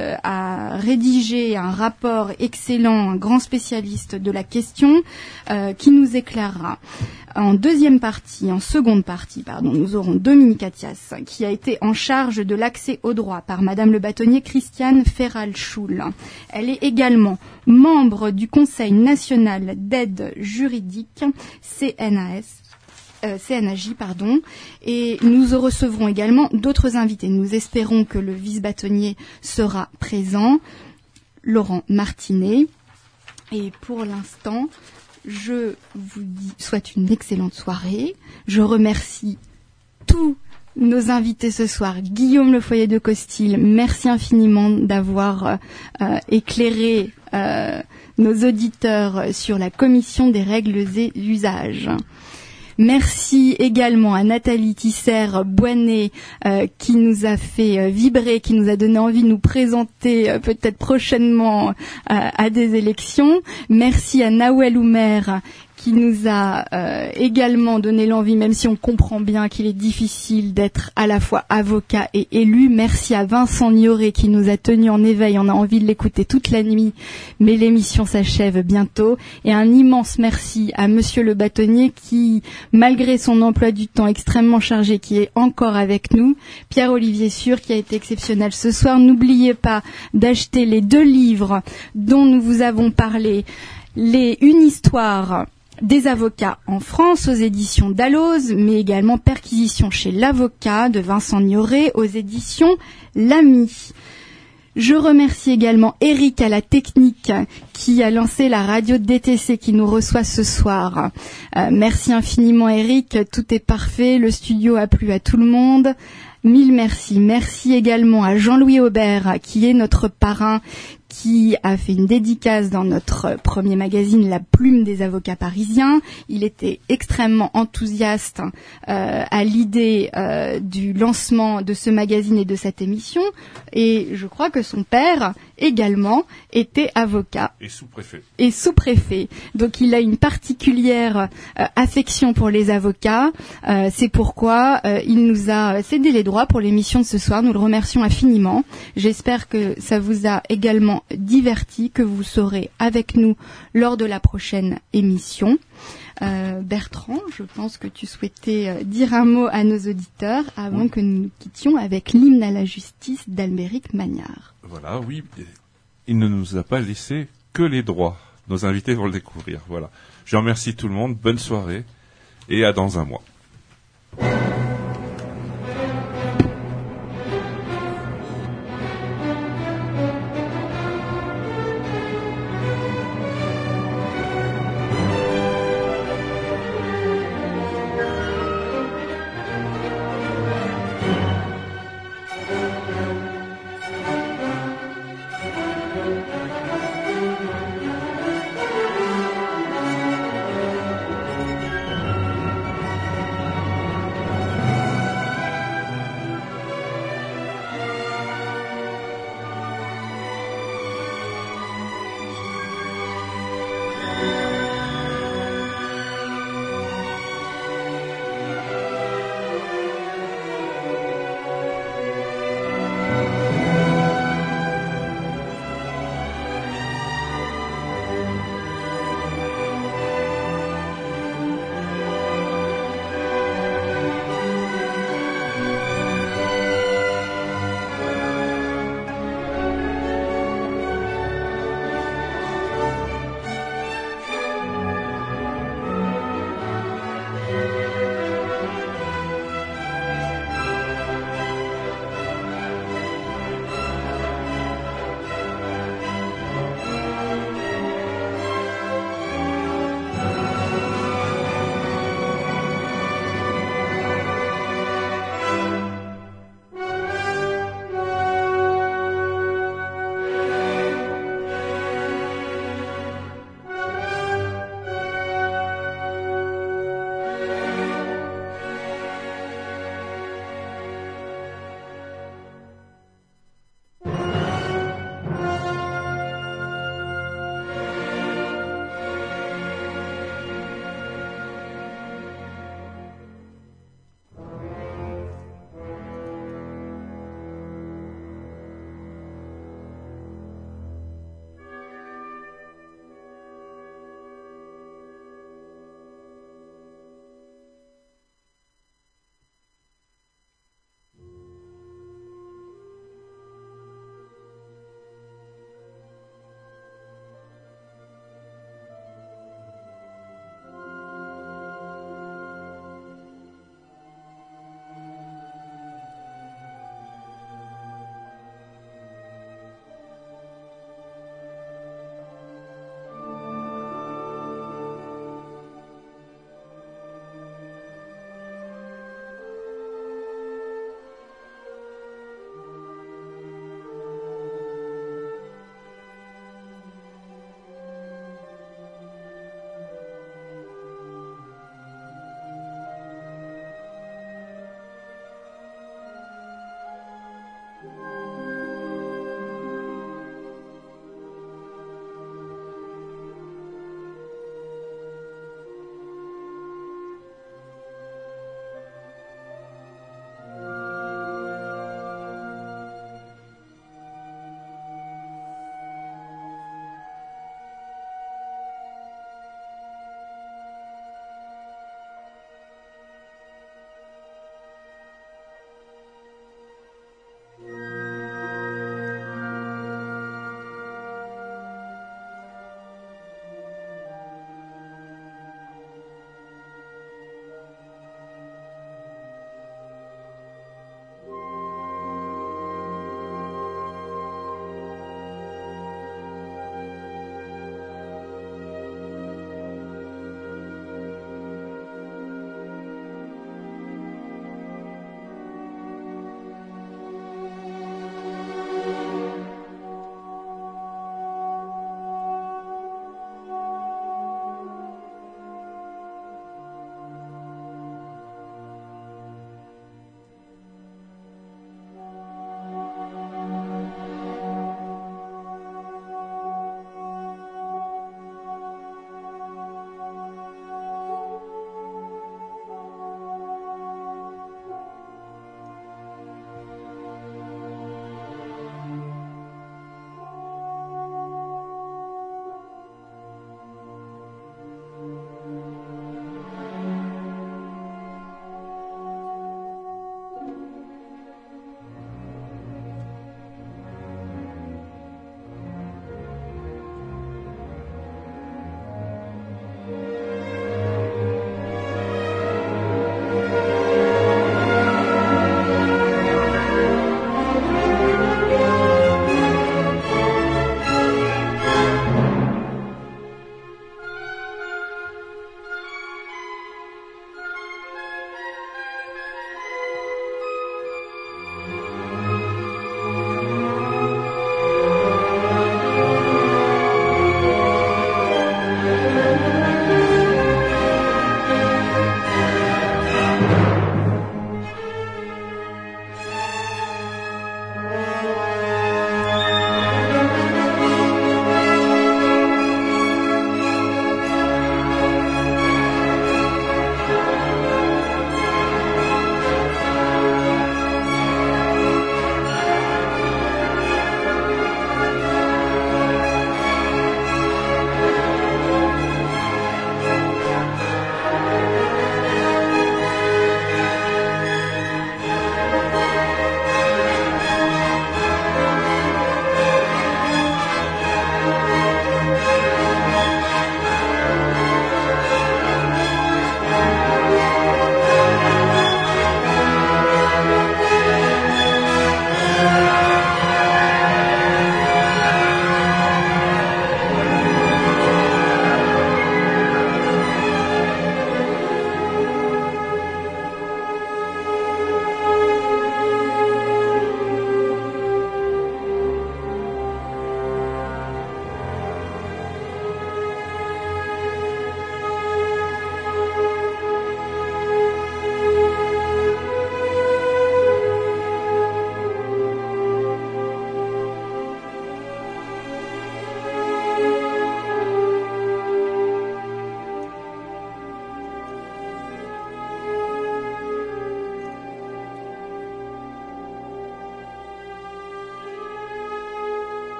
a rédigé un rapport excellent, un grand spécialiste de la question, qui nous éclairera. En seconde partie, nous aurons Dominique Attias qui a été en charge de l'accès au droit par Madame le bâtonnier Christiane Ferralchou. Elle est également membre du Conseil national d'aide juridique, CNAJ, et nous recevrons également d'autres invités. Nous espérons que le vice-bâtonnier sera présent, Laurent Martinet, et pour l'instant, je vous souhaite une excellente soirée. Je remercie tous nos invités ce soir. Guillaume Le Foyer de Costil, merci infiniment d'avoir éclairé nos auditeurs sur la commission des règles et usages. Merci également à Nathalie Tisser-Boinet qui nous a fait vibrer, qui nous a donné envie de nous présenter peut-être prochainement à des élections. Merci à Nawel Oumer qui nous a également donné l'envie, même si on comprend bien qu'il est difficile d'être à la fois avocat et élu. Merci à Vincent Nioré qui nous a tenus en éveil. On a envie de l'écouter toute la nuit, mais l'émission s'achève bientôt. Et un immense merci à Monsieur le bâtonnier qui, malgré son emploi du temps extrêmement chargé, qui est encore avec nous. Pierre-Olivier Sûr qui a été exceptionnel ce soir. N'oubliez pas d'acheter les 2 livres dont nous vous avons parlé. Une histoire des avocats en France aux éditions Dalloz, mais également Perquisition chez l'avocat de Vincent Nioré aux éditions Lamy. Je remercie également Eric à la technique qui a lancé la radio DTC qui nous reçoit ce soir. Merci infiniment Eric, tout est parfait, le studio a plu à tout le monde. Mille merci. Merci également à Jean-Louis Aubert qui est notre parrain, qui a fait une dédicace dans notre premier magazine La Plume des avocats parisiens. Il était extrêmement enthousiaste à l'idée du lancement de ce magazine et de cette émission. Et je crois que son père également était avocat. Et sous-préfet. Donc il a une particulière affection pour les avocats. C'est pourquoi il nous a cédé les droits pour l'émission de ce soir. Nous le remercions infiniment. J'espère que ça vous a également diverti, que vous serez avec nous lors de la prochaine émission. Bertrand, je pense que tu souhaitais dire un mot à nos auditeurs avant que nous nous quittions avec l'hymne à la justice d'Albéric Magnard. Voilà, oui, il ne nous a pas laissé que les droits. Nos invités vont le découvrir. Voilà. Je remercie tout le monde, bonne soirée et à dans un mois.